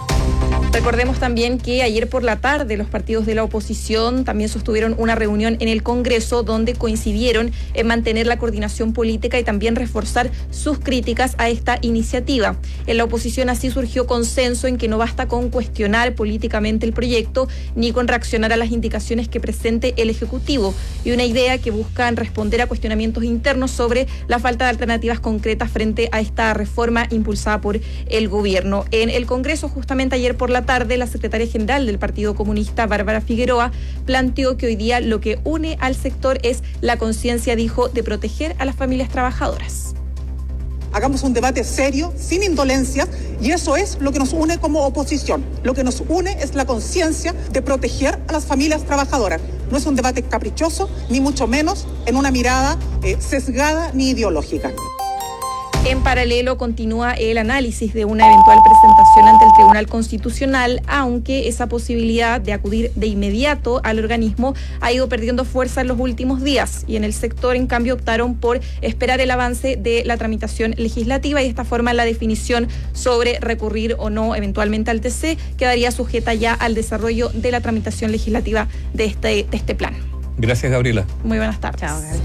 Recordemos también que ayer por la tarde los partidos de la oposición también sostuvieron una reunión en el Congreso donde coincidieron en mantener la coordinación política y también reforzar sus críticas a esta iniciativa. En la oposición así surgió consenso en que no basta con cuestionar políticamente el proyecto ni con reaccionar a las indicaciones que presente el Ejecutivo, y una idea que buscan responder a cuestionamientos internos sobre la falta de alternativas concretas frente a esta reforma impulsada por el gobierno. En el Congreso, justamente ayer por la tarde, la secretaria general del Partido Comunista, Bárbara Figueroa, planteó que hoy día lo que une al sector es la conciencia, dijo, de proteger a las familias trabajadoras. Hagamos un debate serio, sin indolencias, y eso es lo que nos une como oposición. Lo que nos une es la conciencia de proteger a las familias trabajadoras. No es un debate caprichoso, ni mucho menos en una mirada eh, sesgada ni ideológica. En paralelo, continúa el análisis de una eventual presentación ante el Tribunal Constitucional, aunque esa posibilidad de acudir de inmediato al organismo ha ido perdiendo fuerza en los últimos días, y en el sector, en cambio, optaron por esperar el avance de la tramitación legislativa, y de esta forma la definición sobre recurrir o no eventualmente al T C quedaría sujeta ya al desarrollo de la tramitación legislativa de este, de este plan. Gracias, Gabriela. Muy buenas tardes. Chao, Gabriela.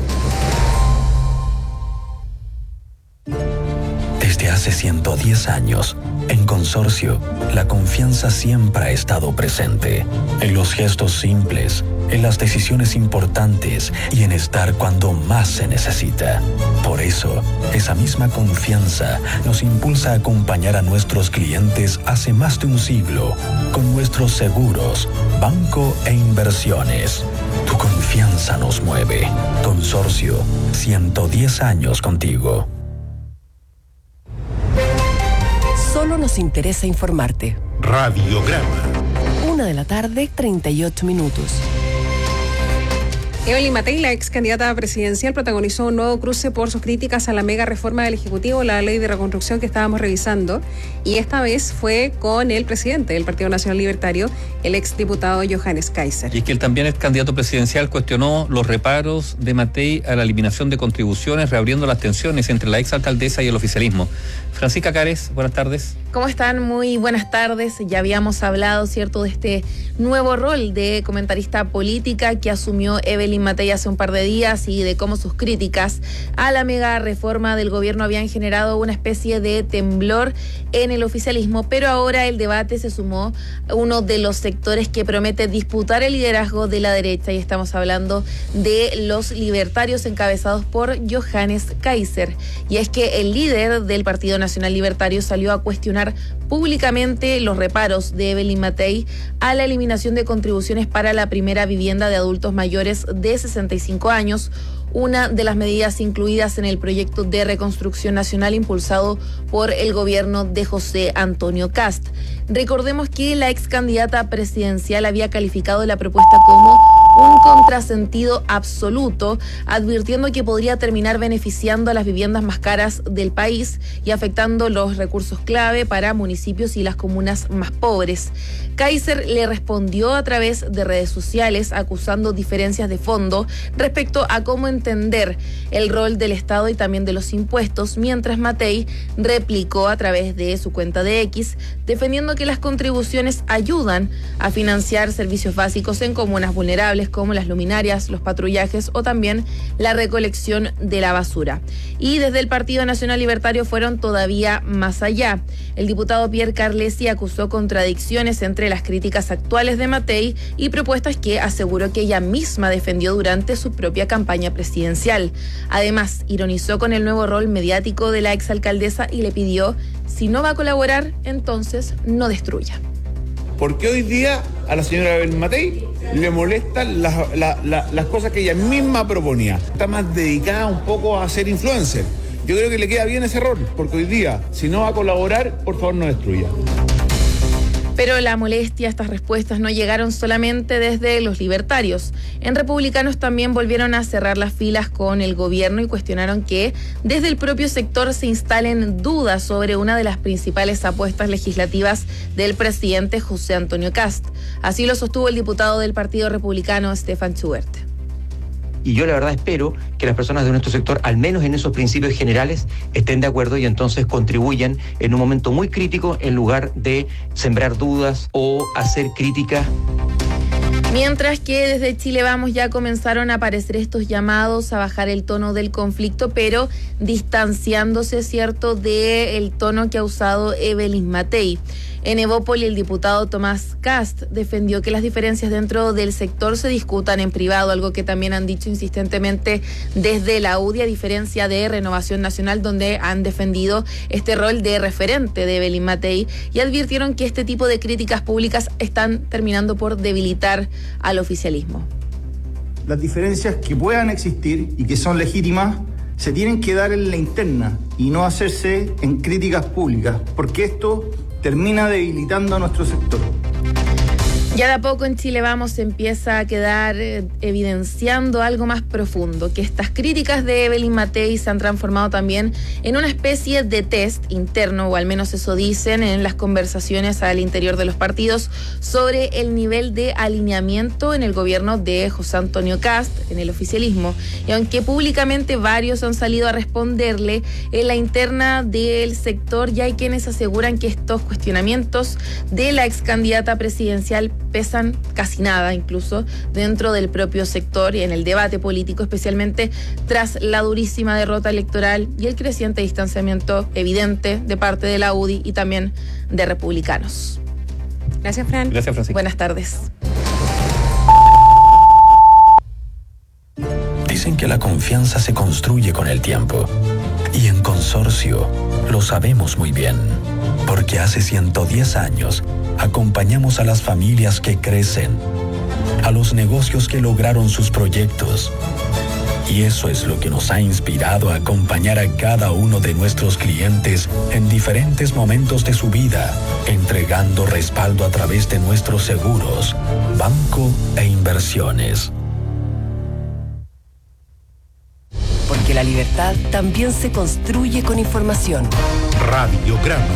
Desde hace ciento diez años, en Consorcio, la confianza siempre ha estado presente. En los gestos simples, en las decisiones importantes y en estar cuando más se necesita. Por eso, esa misma confianza nos impulsa a acompañar a nuestros clientes hace más de un siglo, con nuestros seguros, banco e inversiones. Tu confianza nos mueve. Consorcio, ciento diez años contigo. solo nos interesa informarte. Radiograma. Una de la tarde, treinta y ocho minutos. Evelyn Matei, la ex candidata presidencial, protagonizó un nuevo cruce por sus críticas a la mega reforma del Ejecutivo, la ley de reconstrucción que estábamos revisando, y esta vez fue con el presidente del Partido Nacional Libertario, el ex diputado Johannes Kaiser. Y es que él también, el candidato presidencial, cuestionó los reparos de Matei a la eliminación de contribuciones, reabriendo las tensiones entre la ex alcaldesa y el oficialismo. Francisca Cares, buenas tardes. ¿Cómo están? Muy buenas tardes. Ya habíamos hablado, ¿cierto?, de este nuevo rol de comentarista política que asumió Evelyn Matei hace un par de días y de cómo sus críticas a la mega reforma del gobierno habían generado una especie de temblor en el oficialismo, pero ahora el debate se sumó a uno de los sectores que promete disputar el liderazgo de la derecha, y estamos hablando de los libertarios encabezados por Johannes Kaiser. Y es que el líder del Partido Nacional Libertario salió a cuestionar públicamente los reparos de Evelyn Matei a la eliminación de contribuciones para la primera vivienda de adultos mayores de sesenta y cinco años, una de las medidas incluidas en el proyecto de reconstrucción nacional impulsado por el gobierno de José Antonio Kast. Recordemos que la ex candidata presidencial había calificado la propuesta como un contrasentido absoluto, advirtiendo que podría terminar beneficiando a las viviendas más caras del país y afectando los recursos clave para municipios y las comunas más pobres. Kaiser le respondió a través de redes sociales acusando diferencias de fondo respecto a cómo entender el rol del Estado y también de los impuestos, mientras Matei replicó a través de su cuenta de X, defendiendo que las contribuciones ayudan a financiar servicios básicos en comunas vulnerables como las luminarias, los patrullajes o también la recolección de la basura. Y desde el Partido Nacional Libertario fueron todavía más allá. El diputado Pierre Carlesi acusó contradicciones entre las críticas actuales de Matei y propuestas que aseguró que ella misma defendió durante su propia campaña presidencial. Además, ironizó con el nuevo rol mediático de la exalcaldesa y le pidió, si no va a colaborar, entonces no destruya. Porque hoy día a la señora Evelyn Matei le molestan las, la, la, las cosas que ella misma proponía. Está más dedicada un poco a ser influencer. Yo creo que le queda bien ese rol, porque hoy día, si no va a colaborar, por favor no destruya. Pero la molestia, estas respuestas no llegaron solamente desde los libertarios. En Republicanos también volvieron a cerrar las filas con el gobierno y cuestionaron que desde el propio sector se instalen dudas sobre una de las principales apuestas legislativas del presidente José Antonio Kast. Así lo sostuvo el diputado del Partido Republicano, Stefan Schubert. Y yo la verdad espero que las personas de nuestro sector, al menos en esos principios generales, estén de acuerdo y entonces contribuyan en un momento muy crítico en lugar de sembrar dudas o hacer críticas. Mientras que desde Chile Vamos ya comenzaron a aparecer estos llamados a bajar el tono del conflicto, pero distanciándose, ¿cierto?, del tono que ha usado Evelyn Matei. En Evópoli, el diputado Tomás Kast defendió que las diferencias dentro del sector se discutan en privado, algo que también han dicho insistentemente desde la U D I, a diferencia de Renovación Nacional, donde han defendido este rol de referente de Evelyn Matei y advirtieron que este tipo de críticas públicas están terminando por debilitar al oficialismo. Las diferencias que puedan existir y que son legítimas se tienen que dar en la interna y no hacerse en críticas públicas, porque esto termina debilitando a nuestro sector. Ya de a poco en Chile Vamos se empieza a quedar eh, evidenciando algo más profundo, que estas críticas de Evelyn Matei se han transformado también en una especie de test interno, o al menos eso dicen en las conversaciones al interior de los partidos, sobre el nivel de alineamiento en el gobierno de José Antonio Kast, en el oficialismo. Y aunque públicamente varios han salido a responderle, en la interna del sector ya hay quienes aseguran que estos cuestionamientos de la ex candidata presidencial pesan casi nada, incluso dentro del propio sector y en el debate político, especialmente tras la durísima derrota electoral y el creciente distanciamiento evidente de parte de la U D I y también de Republicanos. Gracias, Fran. Gracias, Francisco. Buenas tardes. Dicen que la confianza se construye con el tiempo. Y en Consorcio lo sabemos muy bien. Porque hace ciento diez años acompañamos a las familias que crecen, a los negocios que lograron sus proyectos, Y eso es lo que nos ha inspirado a acompañar a cada uno de nuestros clientes en diferentes momentos de su vida, entregando respaldo a través de nuestros seguros, banco e inversiones. Porque la libertad también se construye con información. Radiograma.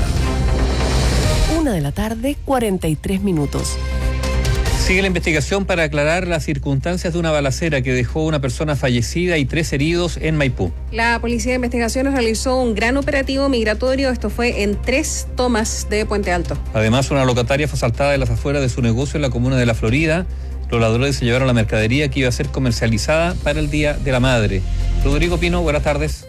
Una de la tarde, cuarenta y tres minutos. Sigue la investigación para aclarar las circunstancias de una balacera que dejó una persona fallecida y tres heridos en Maipú. La Policía de Investigaciones realizó un gran operativo migratorio. Esto fue en tres tomas de Puente Alto. Además, una locataria fue asaltada en las afueras de su negocio en la comuna de La Florida. Los ladrones se llevaron la mercadería que iba a ser comercializada para el Día de la Madre. Rodrigo Pino, buenas tardes.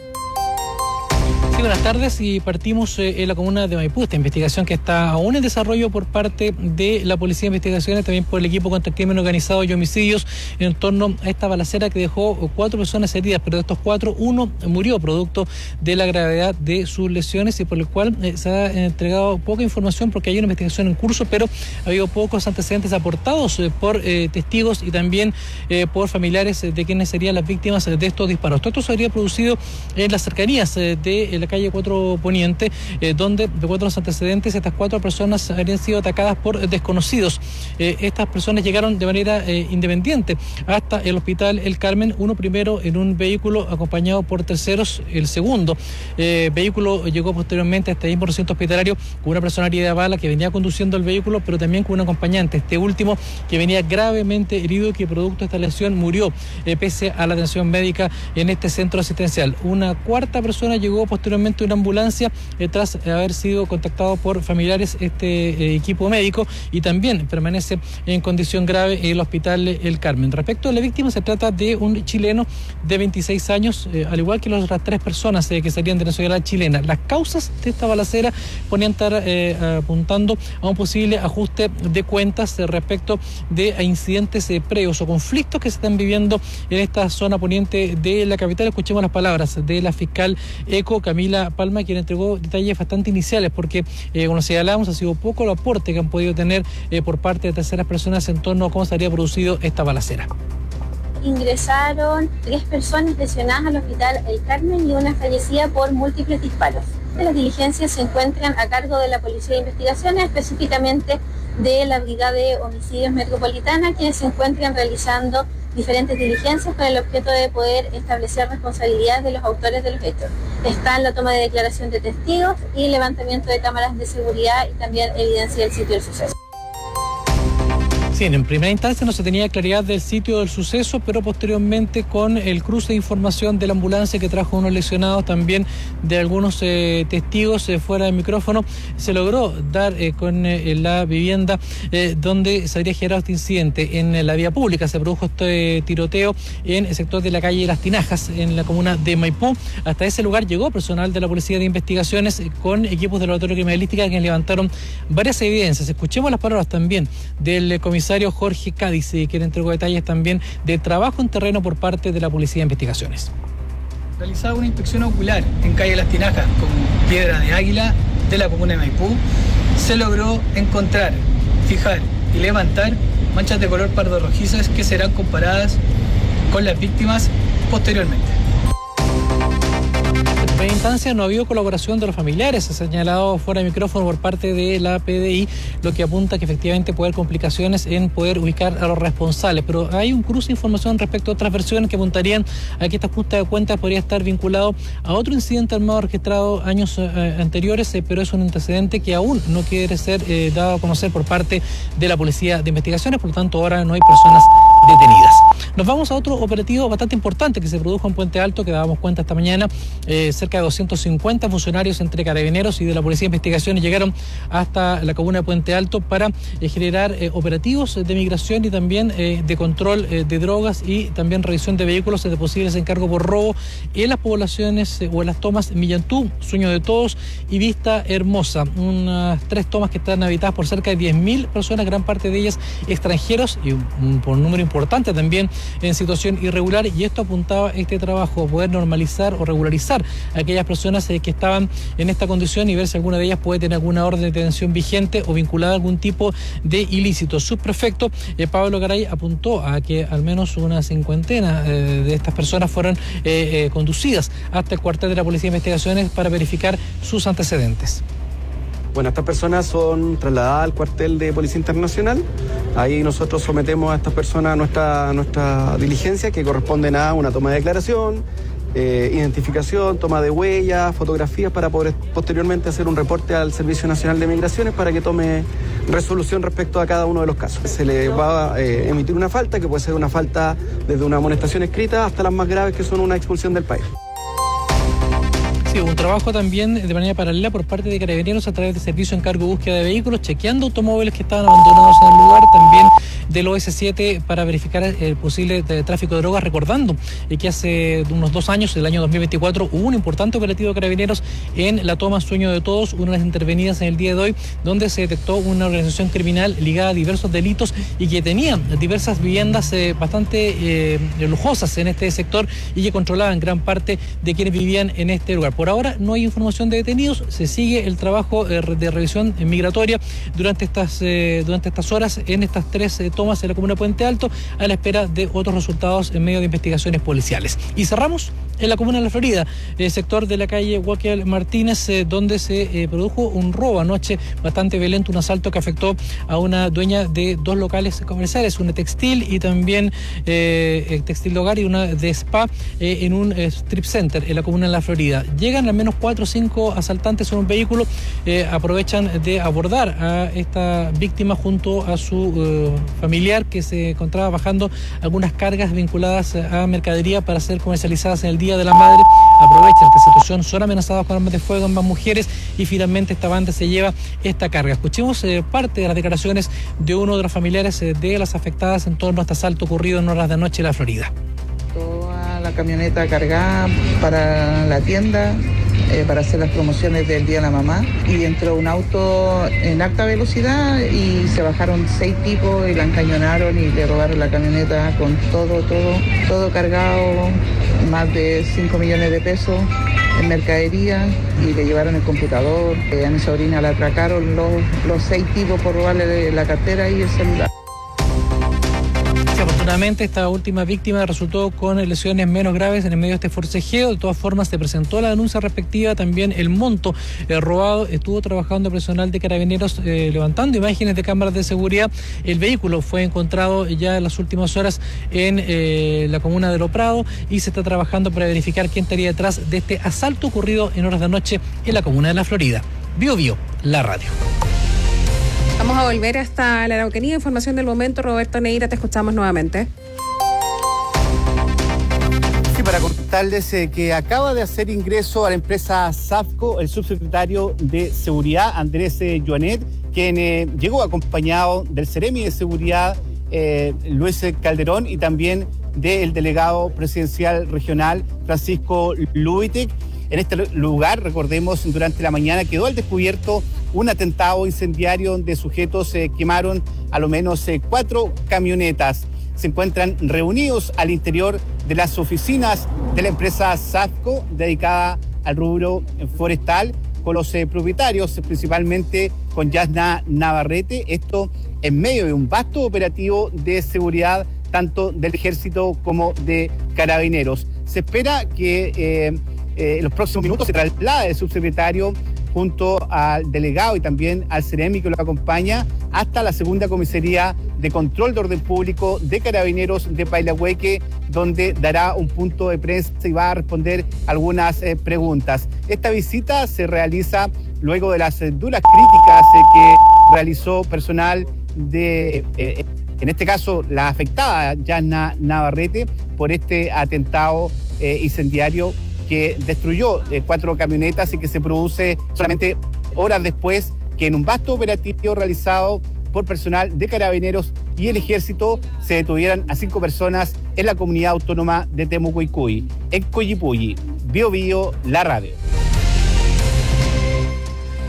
Sí, buenas tardes, y partimos eh, en la comuna de Maipú, esta investigación que está aún en desarrollo por parte de la Policía de Investigaciones, también por el equipo contra el crimen organizado y homicidios, en torno a esta balacera que dejó cuatro personas heridas, pero de estos cuatro, uno murió producto de la gravedad de sus lesiones, y por lo cual eh, se ha entregado poca información porque hay una investigación en curso, pero ha habido pocos antecedentes aportados eh, por eh, testigos y también eh, por familiares eh, de quienes serían las víctimas de estos disparos. Todo esto se habría producido en las cercanías eh, de la calle cuatro Poniente, eh, donde de acuerdo a los antecedentes estas cuatro personas habrían sido atacadas por desconocidos. Eh, estas personas llegaron de manera eh, independiente hasta el hospital El Carmen, uno primero en un vehículo acompañado por terceros, el segundo eh, vehículo llegó posteriormente a este mismo recinto hospitalario con una persona herida de bala que venía conduciendo el vehículo, pero también con un acompañante, este último que venía gravemente herido y que producto de esta lesión murió eh, pese a la atención médica en este centro asistencial. Una cuarta persona llegó posteriormente una ambulancia eh, tras haber sido contactado por familiares este eh, equipo médico, y también permanece en condición grave en el hospital El Carmen. Respecto a la víctima, se trata de un chileno de veintiséis años, eh, al igual que las otras tres personas eh, que serían de nacionalidad chilena. Las causas de esta balacera ponían estar eh, apuntando a un posible ajuste de cuentas eh, respecto de a incidentes eh, previos o conflictos que se están viviendo en esta zona poniente de la capital. Escuchemos las palabras de la fiscal ECO, Camila Palma, quien entregó detalles bastante iniciales, porque eh, como señalamos, ha sido poco el aporte que han podido tener eh, por parte de terceras personas en torno a cómo se habría producido esta balacera. Ingresaron tres personas lesionadas al hospital El Carmen y una fallecida por múltiples disparos. Las diligencias se encuentran a cargo de la Policía de Investigaciones, específicamente de la Brigada de Homicidios Metropolitana, quienes se encuentran realizando diferentes diligencias con el objeto de poder establecer responsabilidades de los autores de los hechos. Está en la toma de declaración de testigos y levantamiento de cámaras de seguridad y también evidencia del sitio del suceso. Sí, en primera instancia no se tenía claridad del sitio del suceso, pero posteriormente con el cruce de información de la ambulancia que trajo unos lesionados, también de algunos eh, testigos eh, fuera del micrófono, se logró dar eh, con eh, la vivienda eh, donde se habría generado este incidente. En la vía pública se produjo este tiroteo en el sector de la calle Las Tinajas, en la comuna de Maipú. Hasta ese lugar llegó personal de la Policía de Investigaciones eh, con equipos de laboratorio criminalística que levantaron varias evidencias. Escuchemos las palabras también del eh, comisario Jorge Cádiz, quien entregó detalles también de trabajo en terreno por parte de la Policía de Investigaciones. Realizaba una inspección ocular en calle Las Tinajas con piedra de águila de la comuna de Maipú. Se logró encontrar, fijar y levantar manchas de color pardo rojizas que serán comparadas con las víctimas posteriormente. En primera instancia no ha habido colaboración de los familiares, se ha señalado fuera de micrófono por parte de la P D I, lo que apunta que efectivamente puede haber complicaciones en poder ubicar a los responsables, pero hay un cruce de información respecto a otras versiones que apuntarían a que esta ajuste de cuentas podría estar vinculado a otro incidente armado registrado años eh, anteriores, eh, pero es un antecedente que aún no quiere ser eh, dado a conocer por parte de la Policía de Investigaciones, por lo tanto ahora no hay personas detenidas. Nos vamos a otro operativo bastante importante que se produjo en Puente Alto, que dábamos cuenta esta mañana. Eh, cerca de doscientos cincuenta funcionarios entre carabineros y de la Policía de Investigaciones llegaron hasta la comuna de Puente Alto para eh, generar eh, operativos de migración y también eh, de control eh, de drogas y también revisión de vehículos de posibles encargos por robo en las poblaciones eh, o en las tomas Millantú, Sueño de Todos y Vista Hermosa. Unas tres tomas que están habitadas por cerca de diez mil personas, gran parte de ellas extranjeros y un, por un número importante también en situación irregular, y esto apuntaba este trabajo a poder normalizar o regularizar a a aquellas personas eh, que estaban en esta condición y ver si alguna de ellas puede tener alguna orden de detención vigente o vinculada a algún tipo de ilícito. Subprefecto eh, Pablo Garay apuntó a que al menos una cincuentena eh, de estas personas fueron eh, eh, conducidas hasta el cuartel de la Policía de Investigaciones para verificar sus antecedentes. Bueno, estas personas son trasladadas al cuartel de Policía Internacional. Ahí nosotros sometemos a estas personas a nuestra, a nuestra diligencia, que corresponden a una toma de declaración, eh, identificación, toma de huellas, fotografías, para poder posteriormente hacer un reporte al Servicio Nacional de Migraciones para que tome resolución respecto a cada uno de los casos. Se le va a eh, emitir una falta, que puede ser una falta desde una amonestación escrita hasta las más graves, que son una expulsión del país. Sí, un trabajo también de manera paralela por parte de Carabineros a través de servicio encargo de búsqueda de vehículos, chequeando automóviles que estaban abandonados en el lugar, también del O S siete para verificar el posible tráfico de drogas, recordando que hace unos dos años, el año dos mil veinticuatro, hubo un importante operativo de Carabineros en la toma Sueño de Todos, una de las intervenidas en el día de hoy, donde se detectó una organización criminal ligada a diversos delitos y que tenía diversas viviendas eh, bastante eh, lujosas en este sector y que controlaban gran parte de quienes vivían en este lugar. Por ahora no hay información de detenidos, se sigue el trabajo eh, de revisión migratoria durante estas, eh, durante estas horas en estas tres eh, tomas en la comuna de Puente Alto, a la espera de otros resultados en medio de investigaciones policiales. Y cerramos en la comuna de La Florida, el sector de la calle Joaquín Martínez, eh, donde se eh, produjo un robo anoche bastante violento, un asalto que afectó a una dueña de dos locales comerciales, una textil y también eh, textil de hogar y una de spa eh, en un eh, strip center en la comuna de La Florida. Llegan al menos cuatro o cinco asaltantes en un vehículo, eh, aprovechan de abordar a esta víctima junto a su eh, familiar, que se encontraba bajando algunas cargas vinculadas a mercadería para ser comercializadas en el Día de la Madre. Aprovechan esta situación, son amenazados con armas de fuego ambas mujeres y finalmente esta banda se lleva esta carga. Escuchemos eh, parte de las declaraciones de uno de los familiares eh, de las afectadas en torno a este asalto ocurrido en horas de anoche en La Florida. Toda la camioneta cargada para la tienda, eh, para hacer las promociones del Día de la Mamá, y entró un auto en alta velocidad y se bajaron seis tipos y la encañonaron y le robaron la camioneta con todo, todo, todo cargado, más de cinco millones de pesos en mercadería, y le llevaron el computador. Eh, a mi sobrina la atracaron los, los seis tipos por robarle la cartera y el celular. Afortunadamente esta última víctima resultó con lesiones menos graves en el medio de este forcejeo. De todas formas se presentó la denuncia respectiva, también el monto eh, robado. Estuvo trabajando personal de Carabineros eh, levantando imágenes de cámaras de seguridad. El vehículo fue encontrado ya en las últimas horas en eh, la comuna de Lo Prado y se está trabajando para verificar quién estaría detrás de este asalto ocurrido en horas de anoche en la comuna de La Florida. Bio Bio, la radio. Vamos a volver hasta la Araucanía. Información del momento. Roberto Neira, te escuchamos nuevamente. Sí, para contarles eh, que acaba de hacer ingreso a la empresa SAFCO el subsecretario de Seguridad, Andrés eh, Joanet, quien eh, llegó acompañado del Seremi de Seguridad, eh, Luis Calderón, y también del delegado presidencial regional, Francisco Lubitek. En este lugar, recordemos, durante la mañana quedó al descubierto un atentado incendiario donde sujetos eh, quemaron a lo menos eh, cuatro camionetas. Se encuentran reunidos al interior de las oficinas de la empresa SAFCO, dedicada al rubro forestal, con los eh, propietarios, principalmente con Yasna Navarrete. Esto en medio de un vasto operativo de seguridad, tanto del Ejército como de Carabineros. Se espera que eh, eh, en los próximos minutos se traslade el subsecretario junto al delegado y también al Ceremi que lo acompaña hasta la segunda comisaría de control de orden público de Carabineros de Pailahueque, donde dará un punto de prensa y va a responder algunas eh, preguntas. Esta visita se realiza luego de las eh, duras críticas eh, que realizó personal de, eh, en este caso, la afectada Yasna Navarrete, por este atentado eh, incendiario que destruyó eh, cuatro camionetas y que se produce solamente horas después que en un vasto operativo realizado por personal de Carabineros y el Ejército se detuvieran a cinco personas en la comunidad autónoma de Temucuicui. En Coyipulli, Bio Bio, la radio.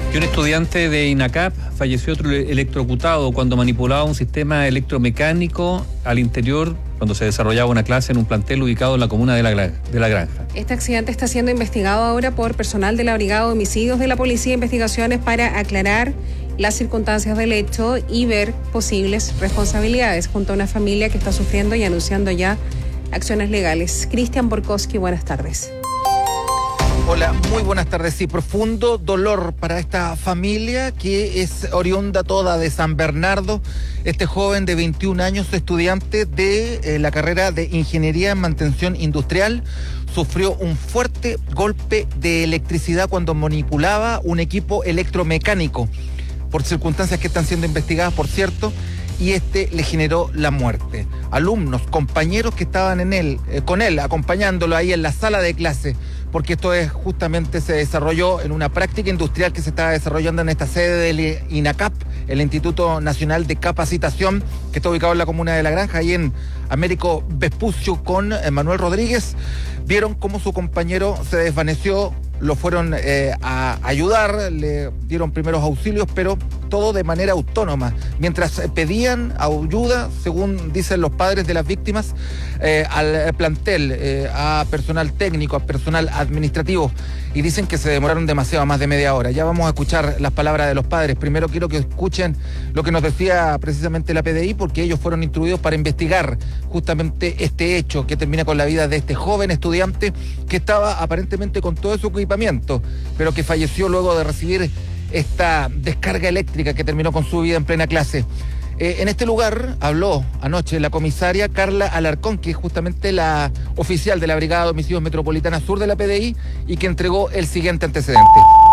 Y un estudiante de INACAP falleció electrocutado cuando manipulaba un sistema electromecánico al interior cuando se desarrollaba una clase en un plantel ubicado en la comuna de la, de la Granja. Este accidente está siendo investigado ahora por personal de la Brigada de Homicidios de la Policía de Investigaciones para aclarar las circunstancias del hecho y ver posibles responsabilidades junto a una familia que está sufriendo y anunciando ya acciones legales. Cristian Borkowski, buenas tardes. Hola, muy buenas tardes. Sí, profundo dolor para esta familia que es oriunda toda de San Bernardo. Este joven de veintiún años, estudiante de eh, la carrera de Ingeniería en Mantención Industrial, sufrió un fuerte golpe de electricidad cuando manipulaba un equipo electromecánico, por circunstancias que están siendo investigadas, por cierto, y este le generó la muerte. Alumnos, compañeros que estaban en él, eh, con él, acompañándolo ahí en la sala de clase, porque esto es justamente se desarrolló en una práctica industrial que se estaba desarrollando en esta sede del INACAP, el Instituto Nacional de Capacitación, que está ubicado en la comuna de La Granja, ahí en Américo Vespucio, con Manuel Rodríguez. Vieron cómo su compañero se desvaneció, lo fueron eh, a ayudar, le dieron primeros auxilios, pero todo de manera autónoma. Mientras pedían ayuda, según dicen los padres de las víctimas, eh, al plantel, eh, a personal técnico, a personal administrativo, y dicen que se demoraron demasiado, más de media hora. Ya vamos a escuchar las palabras de los padres. Primero quiero que escuchen lo que nos decía precisamente la P D I, porque ellos fueron instruidos para investigar justamente este hecho que termina con la vida de este joven estudiante que estaba aparentemente con todo su equipamiento, pero que falleció luego de recibir esta descarga eléctrica que terminó con su vida en plena clase. Eh, en este lugar habló anoche la comisaria Carla Alarcón, que es justamente la oficial de la Brigada de Homicidios Metropolitana Sur de la P D I y que entregó el siguiente antecedente.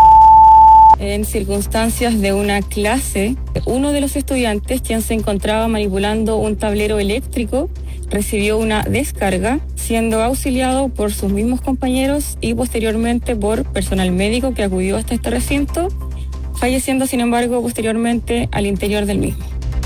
En circunstancias de una clase, uno de los estudiantes, quien se encontraba manipulando un tablero eléctrico, recibió una descarga, siendo auxiliado por sus mismos compañeros y posteriormente por personal médico que acudió hasta este recinto, falleciendo sin embargo posteriormente al interior del mismo.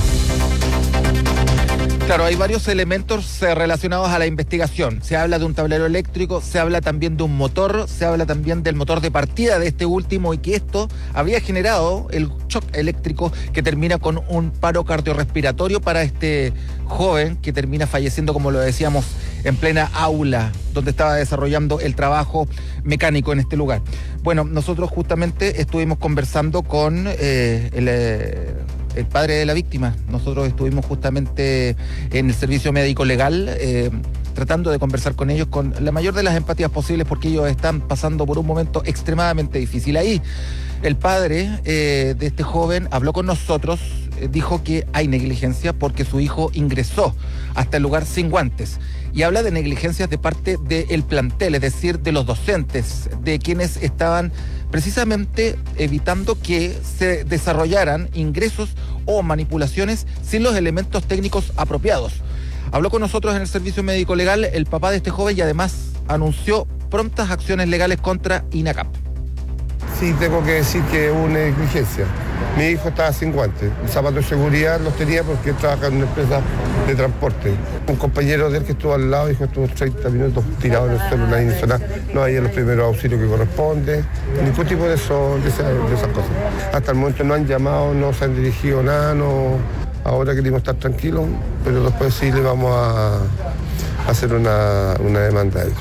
Claro, hay varios elementos eh, relacionados a la investigación. Se habla de un tablero eléctrico, se habla también de un motor, se habla también del motor de partida de este último y que esto habría generado el shock eléctrico que termina con un paro cardiorrespiratorio para este joven que termina falleciendo, como lo decíamos, en plena aula donde estaba desarrollando el trabajo mecánico en este lugar. Bueno, nosotros justamente estuvimos conversando con eh, el... Eh, el padre de la víctima. Nosotros estuvimos justamente en el servicio médico legal eh, tratando de conversar con ellos con la mayor de las empatías posibles, porque ellos están pasando por un momento extremadamente difícil. Ahí el padre eh, de este joven habló con nosotros, eh, dijo que hay negligencia porque su hijo ingresó hasta el lugar sin guantes. Y habla de negligencias de parte del plantel, es decir, de los docentes, de quienes estaban precisamente evitando que se desarrollaran ingresos o manipulaciones sin los elementos técnicos apropiados. Habló con nosotros en el servicio médico legal el papá de este joven y además anunció prontas acciones legales contra INACAP. Sí, tengo que decir que hubo una negligencia. Mi hijo estaba sin guantes. Los zapatos de seguridad los tenía porque él trabaja en una empresa de transporte. Un compañero de él que estuvo al lado dijo que estuvo treinta minutos tirado en el suelo, nadie hizo nada. No había los primeros auxilios que corresponde, ningún tipo de, eso, de, esa, de esas cosas. Hasta el momento no han llamado, no se han dirigido nada, no. Ahora queremos estar tranquilos, pero después sí le vamos a hacer una, una demanda a ellos.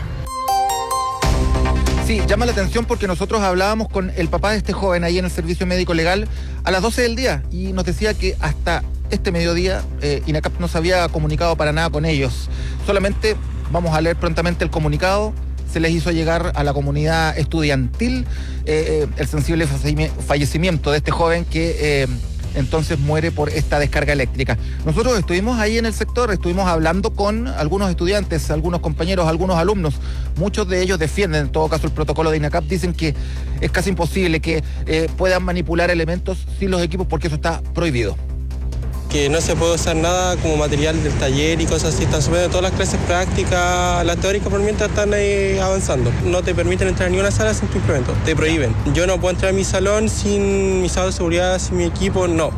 Sí, llama la atención porque nosotros hablábamos con el papá de este joven ahí en el servicio médico legal a las doce del día y nos decía que hasta este mediodía eh, INACAP no se había comunicado para nada con ellos. Solamente vamos a leer prontamente el comunicado. Se les hizo llegar a la comunidad estudiantil eh, eh, el sensible fallecimiento de este joven que eh, entonces muere por esta descarga eléctrica. Nosotros estuvimos ahí en el sector, estuvimos hablando con algunos estudiantes, algunos compañeros, algunos alumnos. Muchos de ellos defienden, en todo caso, el protocolo de INACAP. Dicen que es casi imposible que eh, puedan manipular elementos sin los equipos porque eso está prohibido. Que no se puede usar nada como material del taller y cosas así. Están subiendo todas las clases prácticas, las teóricas por mientras están ahí avanzando. No te permiten entrar a ninguna sala sin tu instrumento, te prohíben. Yo no puedo entrar a mi salón sin mi salón de seguridad, sin mi equipo, no.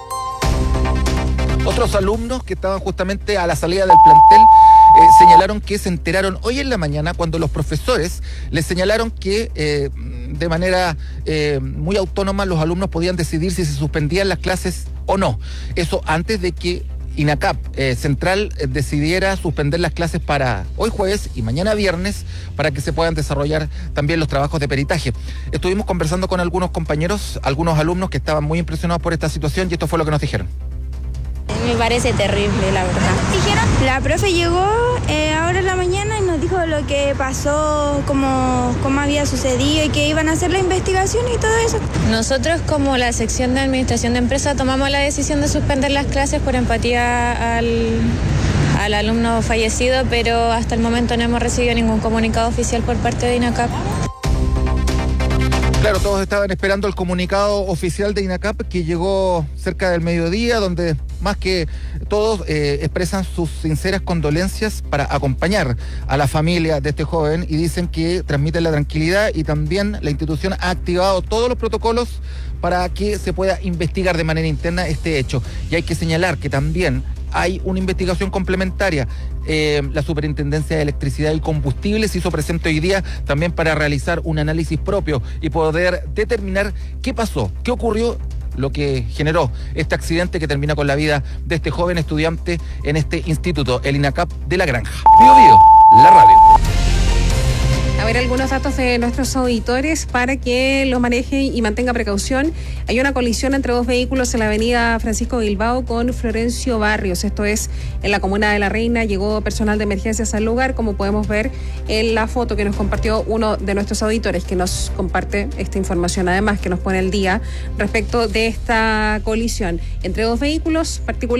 Otros alumnos que estaban justamente a la salida del plantel eh, señalaron que se enteraron hoy en la mañana cuando los profesores les señalaron que eh, de manera eh, muy autónoma los alumnos podían decidir si se suspendían las clases o no. Eso antes de que INACAP eh, Central eh, decidiera suspender las clases para hoy jueves y mañana viernes para que se puedan desarrollar también los trabajos de peritaje. Estuvimos conversando con algunos compañeros, algunos alumnos que estaban muy impresionados por esta situación y esto fue lo que nos dijeron. Me parece terrible, la verdad. ¿Dijeron? La profe llegó eh, ahora en la mañana y nos dijo lo que pasó, cómo, cómo había sucedido y que iban a hacer la investigación y todo eso. Nosotros, como la sección de administración de empresa, tomamos la decisión de suspender las clases por empatía al, al alumno fallecido, pero hasta el momento no hemos recibido ningún comunicado oficial por parte de INACAP. Claro, todos estaban esperando el comunicado oficial de INACAP que llegó cerca del mediodía, donde más que todos eh, expresan sus sinceras condolencias para acompañar a la familia de este joven y dicen que transmiten la tranquilidad y también la institución ha activado todos los protocolos para que se pueda investigar de manera interna este hecho. Y hay que señalar que también hay una investigación complementaria. Eh, la Superintendencia de Electricidad y Combustibles se hizo presente hoy día también para realizar un análisis propio y poder determinar qué pasó, qué ocurrió, lo que generó este accidente que termina con la vida de este joven estudiante en este instituto, el INACAP de La Granja. Bio Bio, la radio. A ver algunos datos de nuestros auditores para que lo maneje y mantenga precaución. Hay una colisión entre dos vehículos en la avenida Francisco Bilbao con Florencio Barrios. Esto es en la comuna de La Reina. Llegó personal de emergencias al lugar, como podemos ver en la foto que nos compartió uno de nuestros auditores, que nos comparte esta información, además que nos pone el día respecto de esta colisión entre dos vehículos particulares.